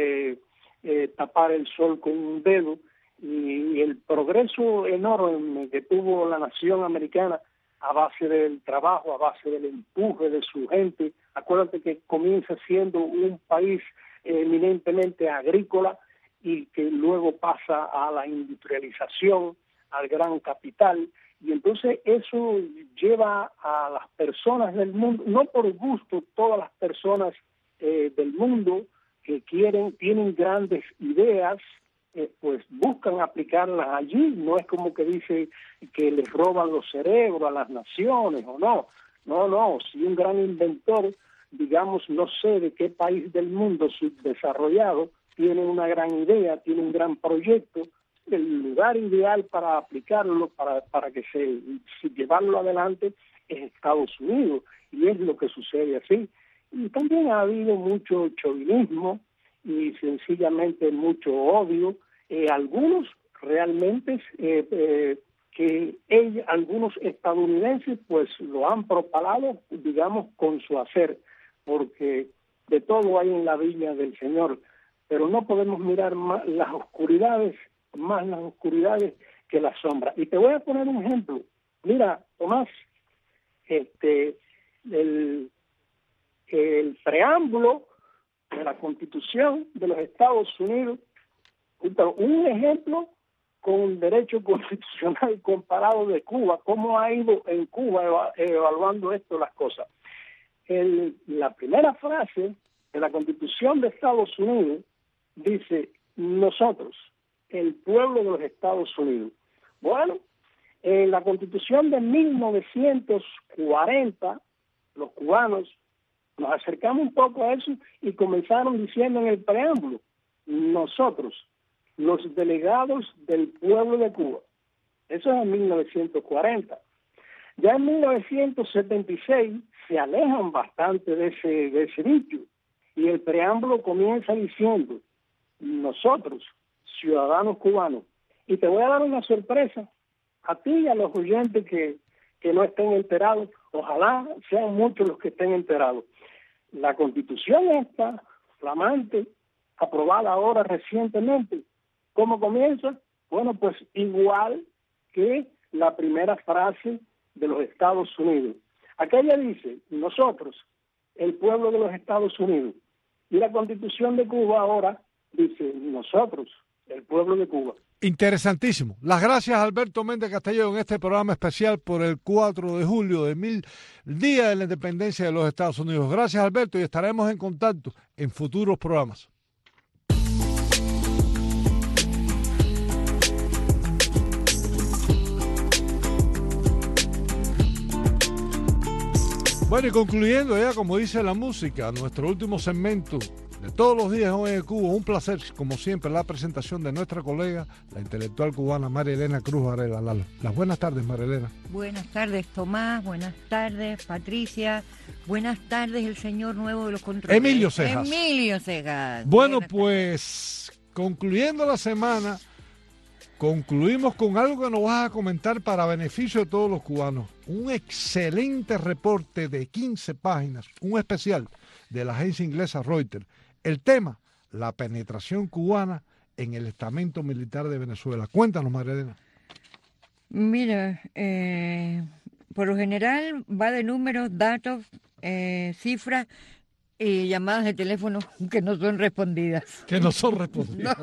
tapar el sol con un dedo. Y el progreso enorme que tuvo la nación americana a base del trabajo, a base del empuje de su gente. Acuérdate que comienza siendo un país eminentemente agrícola y que luego pasa a la industrialización, al gran capital, y entonces eso lleva a las personas del mundo, no por gusto todas las personas del mundo que tienen grandes ideas, pues buscan aplicarlas allí. No es como que dice que les roban los cerebros a las naciones o no. No, si un gran inventor, digamos, no sé de qué país del mundo subdesarrollado, tiene una gran idea, tiene un gran proyecto, el lugar ideal para aplicarlo, para que si llevarlo adelante, es Estados Unidos, y es lo que sucede así. Y también ha habido mucho chauvinismo y sencillamente mucho odio. Algunos realmente algunos estadounidenses pues lo han propalado, digamos, con su hacer, porque de todo hay en la viña del Señor, pero no podemos mirar más las oscuridades que las sombras. Y te voy a poner un ejemplo. Mira, Tomás, el preámbulo de la Constitución de los Estados Unidos, un ejemplo con el derecho constitucional comparado de Cuba, cómo ha ido en Cuba evaluando esto las cosas. La primera frase de la Constitución de Estados Unidos dice: nosotros, el pueblo de los Estados Unidos. Bueno, en la Constitución de 1940, los cubanos nos acercamos un poco a eso y comenzaron diciendo en el preámbulo: nosotros, los delegados del pueblo de Cuba. Eso es en 1940. Ya en 1976 se alejan bastante de ese dicho, y el preámbulo comienza diciendo: nosotros, ciudadanos cubanos. Y te voy a dar una sorpresa a ti y a los oyentes que no estén enterados. Ojalá sean muchos los que estén enterados. La Constitución esta, flamante, aprobada ahora recientemente, ¿cómo comienza? Bueno, pues igual que la primera frase de los Estados Unidos. Aquella dice: nosotros, el pueblo de los Estados Unidos. Y la Constitución de Cuba ahora dice: nosotros, el pueblo de Cuba. Interesantísimo. Las gracias a Alberto Méndez Castelló en este programa especial por el 4 de julio de Día de la Independencia de los Estados Unidos. Gracias, Alberto, y estaremos en contacto en futuros programas. Bueno, y concluyendo ya, como dice la música, nuestro último segmento de todos los días hoy en Cuba, un placer, como siempre, la presentación de nuestra colega, la intelectual cubana María Elena Cruz Varela. Las buenas tardes, María Elena. Buenas tardes, Tomás. Buenas tardes, Patricia. Buenas tardes, el señor nuevo de los controles. Emilio Cejas. Emilio Cejas. Bueno, pues, concluyendo la semana, concluimos con algo que nos vas a comentar para beneficio de todos los cubanos. Un excelente reporte de 15 páginas, un especial de la agencia inglesa Reuters. El tema: la penetración cubana en el estamento militar de Venezuela. Cuéntanos, María Elena. Mira, por lo general va de números, datos, cifras y llamadas de teléfono que no son respondidas. Que no son respondidas.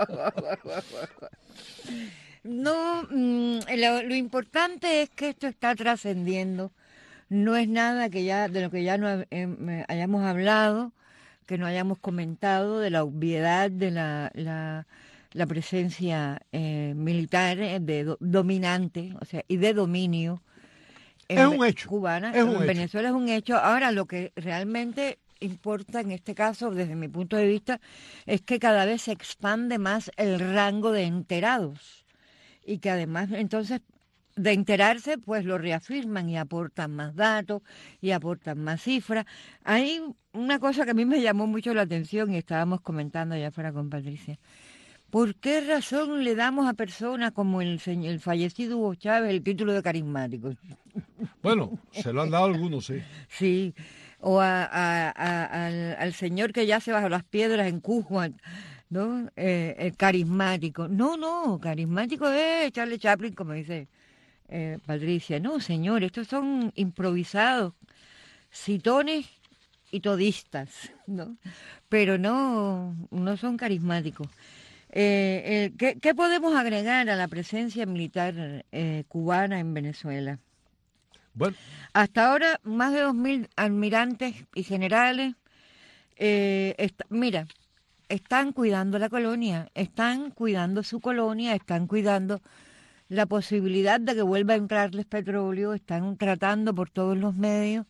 No, lo importante es que esto está trascendiendo. No es nada de lo que ya no hayamos hablado, que no hayamos comentado, de la obviedad de la presencia militar dominante, o sea, y de dominio cubana. En Venezuela es un hecho. Ahora, lo que realmente importa en este caso, desde mi punto de vista, es que cada vez se expande más el rango de enterados y que además, entonces, de enterarse, pues lo reafirman y aportan más datos y aportan más cifras. Hay una cosa que a mí me llamó mucho la atención y estábamos comentando allá afuera con Patricia. ¿Por qué razón le damos a personas como el fallecido Hugo Chávez el título de carismático? Bueno, se lo han dado algunos, sí. Sí, o al señor que yace bajo las piedras en Cuba, ¿no? El carismático. No, carismático es Charlie Chaplin, como dice Patricia. No, señor, estos son improvisados, citones y todistas, ¿no? Pero no son carismáticos. ¿Qué podemos agregar a la presencia militar cubana en Venezuela? Bueno. Hasta ahora, más de 2.000 almirantes y generales. Mira, están cuidando la colonia, están cuidando su colonia, están cuidando la posibilidad de que vuelva a entrarles petróleo, están tratando por todos los medios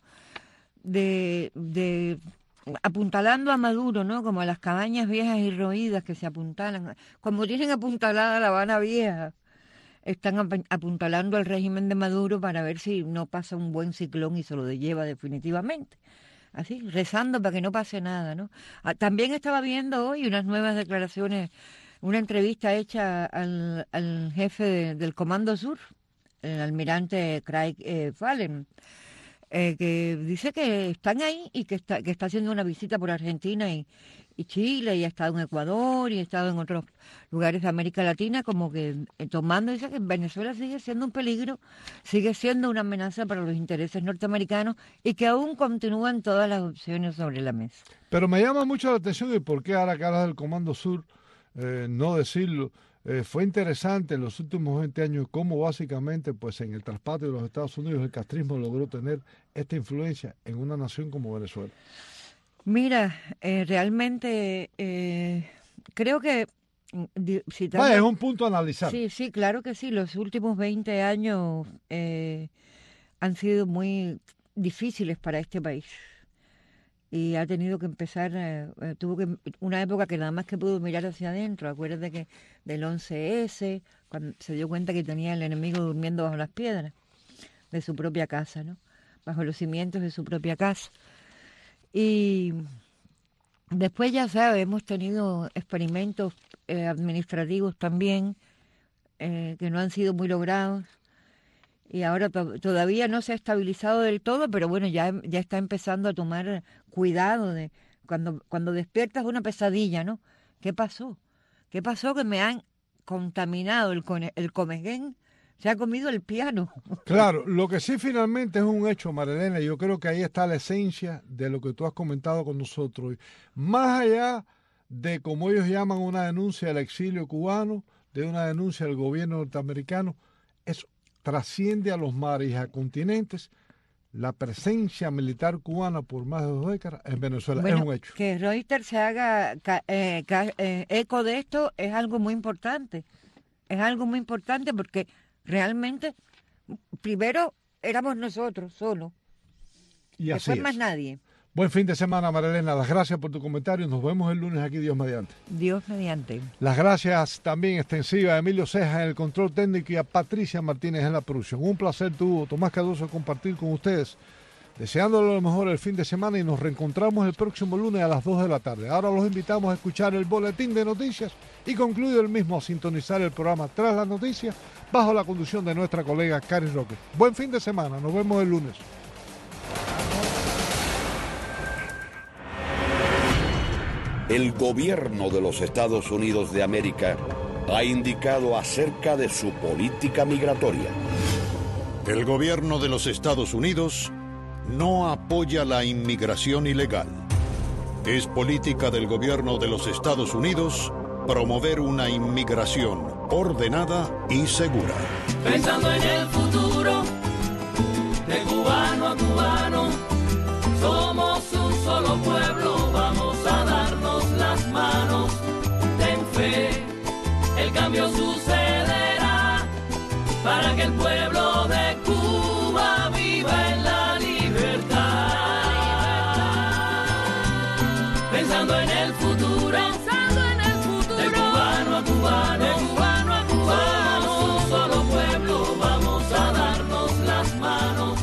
de apuntalando a Maduro, ¿no? Como a las cabañas viejas y roídas que se apuntalan, como tienen apuntalada La Habana Vieja, están apuntalando al régimen de Maduro para ver si no pasa un buen ciclón y se lo lleva definitivamente. Así, rezando para que no pase nada, ¿no? También estaba viendo hoy unas nuevas declaraciones, una entrevista hecha al jefe del Comando Sur, el almirante Craig Fallen, que dice que están ahí y que está haciendo una visita por Argentina y Chile, y ha estado en Ecuador y ha estado en otros lugares de América Latina, como que tomando, dice que Venezuela sigue siendo un peligro, sigue siendo una amenaza para los intereses norteamericanos y que aún continúan todas las opciones sobre la mesa. Pero me llama mucho la atención y por qué ahora que hablas del Comando Sur, no decirlo. Fue interesante en los últimos 20 años cómo básicamente pues en el traspatio de los Estados Unidos el castrismo logró tener esta influencia en una nación como Venezuela. Mira, realmente creo que... Vaya, es un punto a analizar. Sí, claro que sí. Los últimos 20 años han sido muy difíciles para este país. Y ha tenido que empezar, una época que nada más que pudo mirar hacia adentro. Acuérdate que del 11S, cuando se dio cuenta que tenía el enemigo durmiendo bajo las piedras de su propia casa, ¿no? Bajo los cimientos de su propia casa. Y después, ya sabes, hemos tenido experimentos administrativos también que no han sido muy logrados. Y ahora todavía no se ha estabilizado del todo, pero bueno, ya está empezando a tomar cuidado de cuando despiertas una pesadilla, ¿no? ¿Qué pasó? ¿Qué pasó? Que me han contaminado el Comegén, se ha comido el piano. Claro, lo que sí finalmente es un hecho, Marilena, yo creo que ahí está la esencia de lo que tú has comentado con nosotros. Más allá de, como ellos llaman, una denuncia del exilio cubano, de una denuncia del gobierno norteamericano, eso trasciende a los mares y a continentes. La presencia militar cubana por más de 2 décadas en Venezuela es un hecho. Que Reuters se haga eco de esto es algo muy importante. Es algo muy importante porque realmente primero éramos nosotros solos. Y así después es. Más nadie. Buen fin de semana, Marilena. Las gracias por tu comentario. Nos vemos el lunes aquí, Dios mediante. Dios mediante. Las gracias también extensivas a Emilio Ceja en el control técnico y a Patricia Martínez en la producción. Un placer tuvo Tomás Cardoso compartir con ustedes. Deseándole lo mejor el fin de semana y nos reencontramos el próximo lunes a las 2 de la tarde. Ahora los invitamos a escuchar el boletín de noticias y concluido el mismo a sintonizar el programa Tras las Noticias bajo la conducción de nuestra colega Karin Roque. Buen fin de semana. Nos vemos el lunes. El gobierno de los Estados Unidos de América ha indicado acerca de su política migratoria. El gobierno de los Estados Unidos no apoya la inmigración ilegal. Es política del gobierno de los Estados Unidos promover una inmigración ordenada y segura. Pensando en el futuro, de cubano a cubano, somos un solo pueblo, vamos a darnos las manos. Ten fe, el cambio sucederá para que el pueblo de Cuba viva en la libertad. Pensando en el futuro, de cubano a cubano, somos un solo pueblo, vamos a darnos las manos.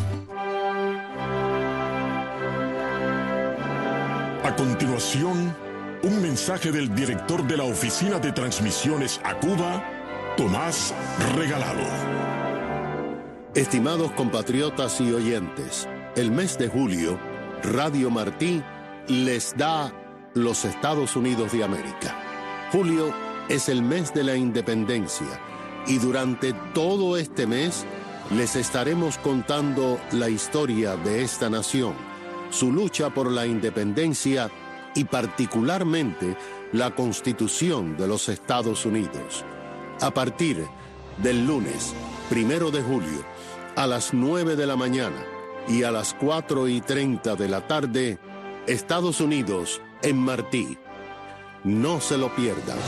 A continuación, un mensaje del director de la Oficina de Transmisiones a Cuba, Tomás Regalado. Estimados compatriotas y oyentes, el mes de julio, Radio Martí les da los Estados Unidos de América. Julio es el mes de la independencia y durante todo este mes les estaremos contando la historia de esta nación, su lucha por la independencia y particularmente la Constitución de los Estados Unidos. A partir del lunes 1 de julio a las 9 de la mañana y a las 4:30 de la tarde, Estados Unidos en Martí. No se lo pierdan.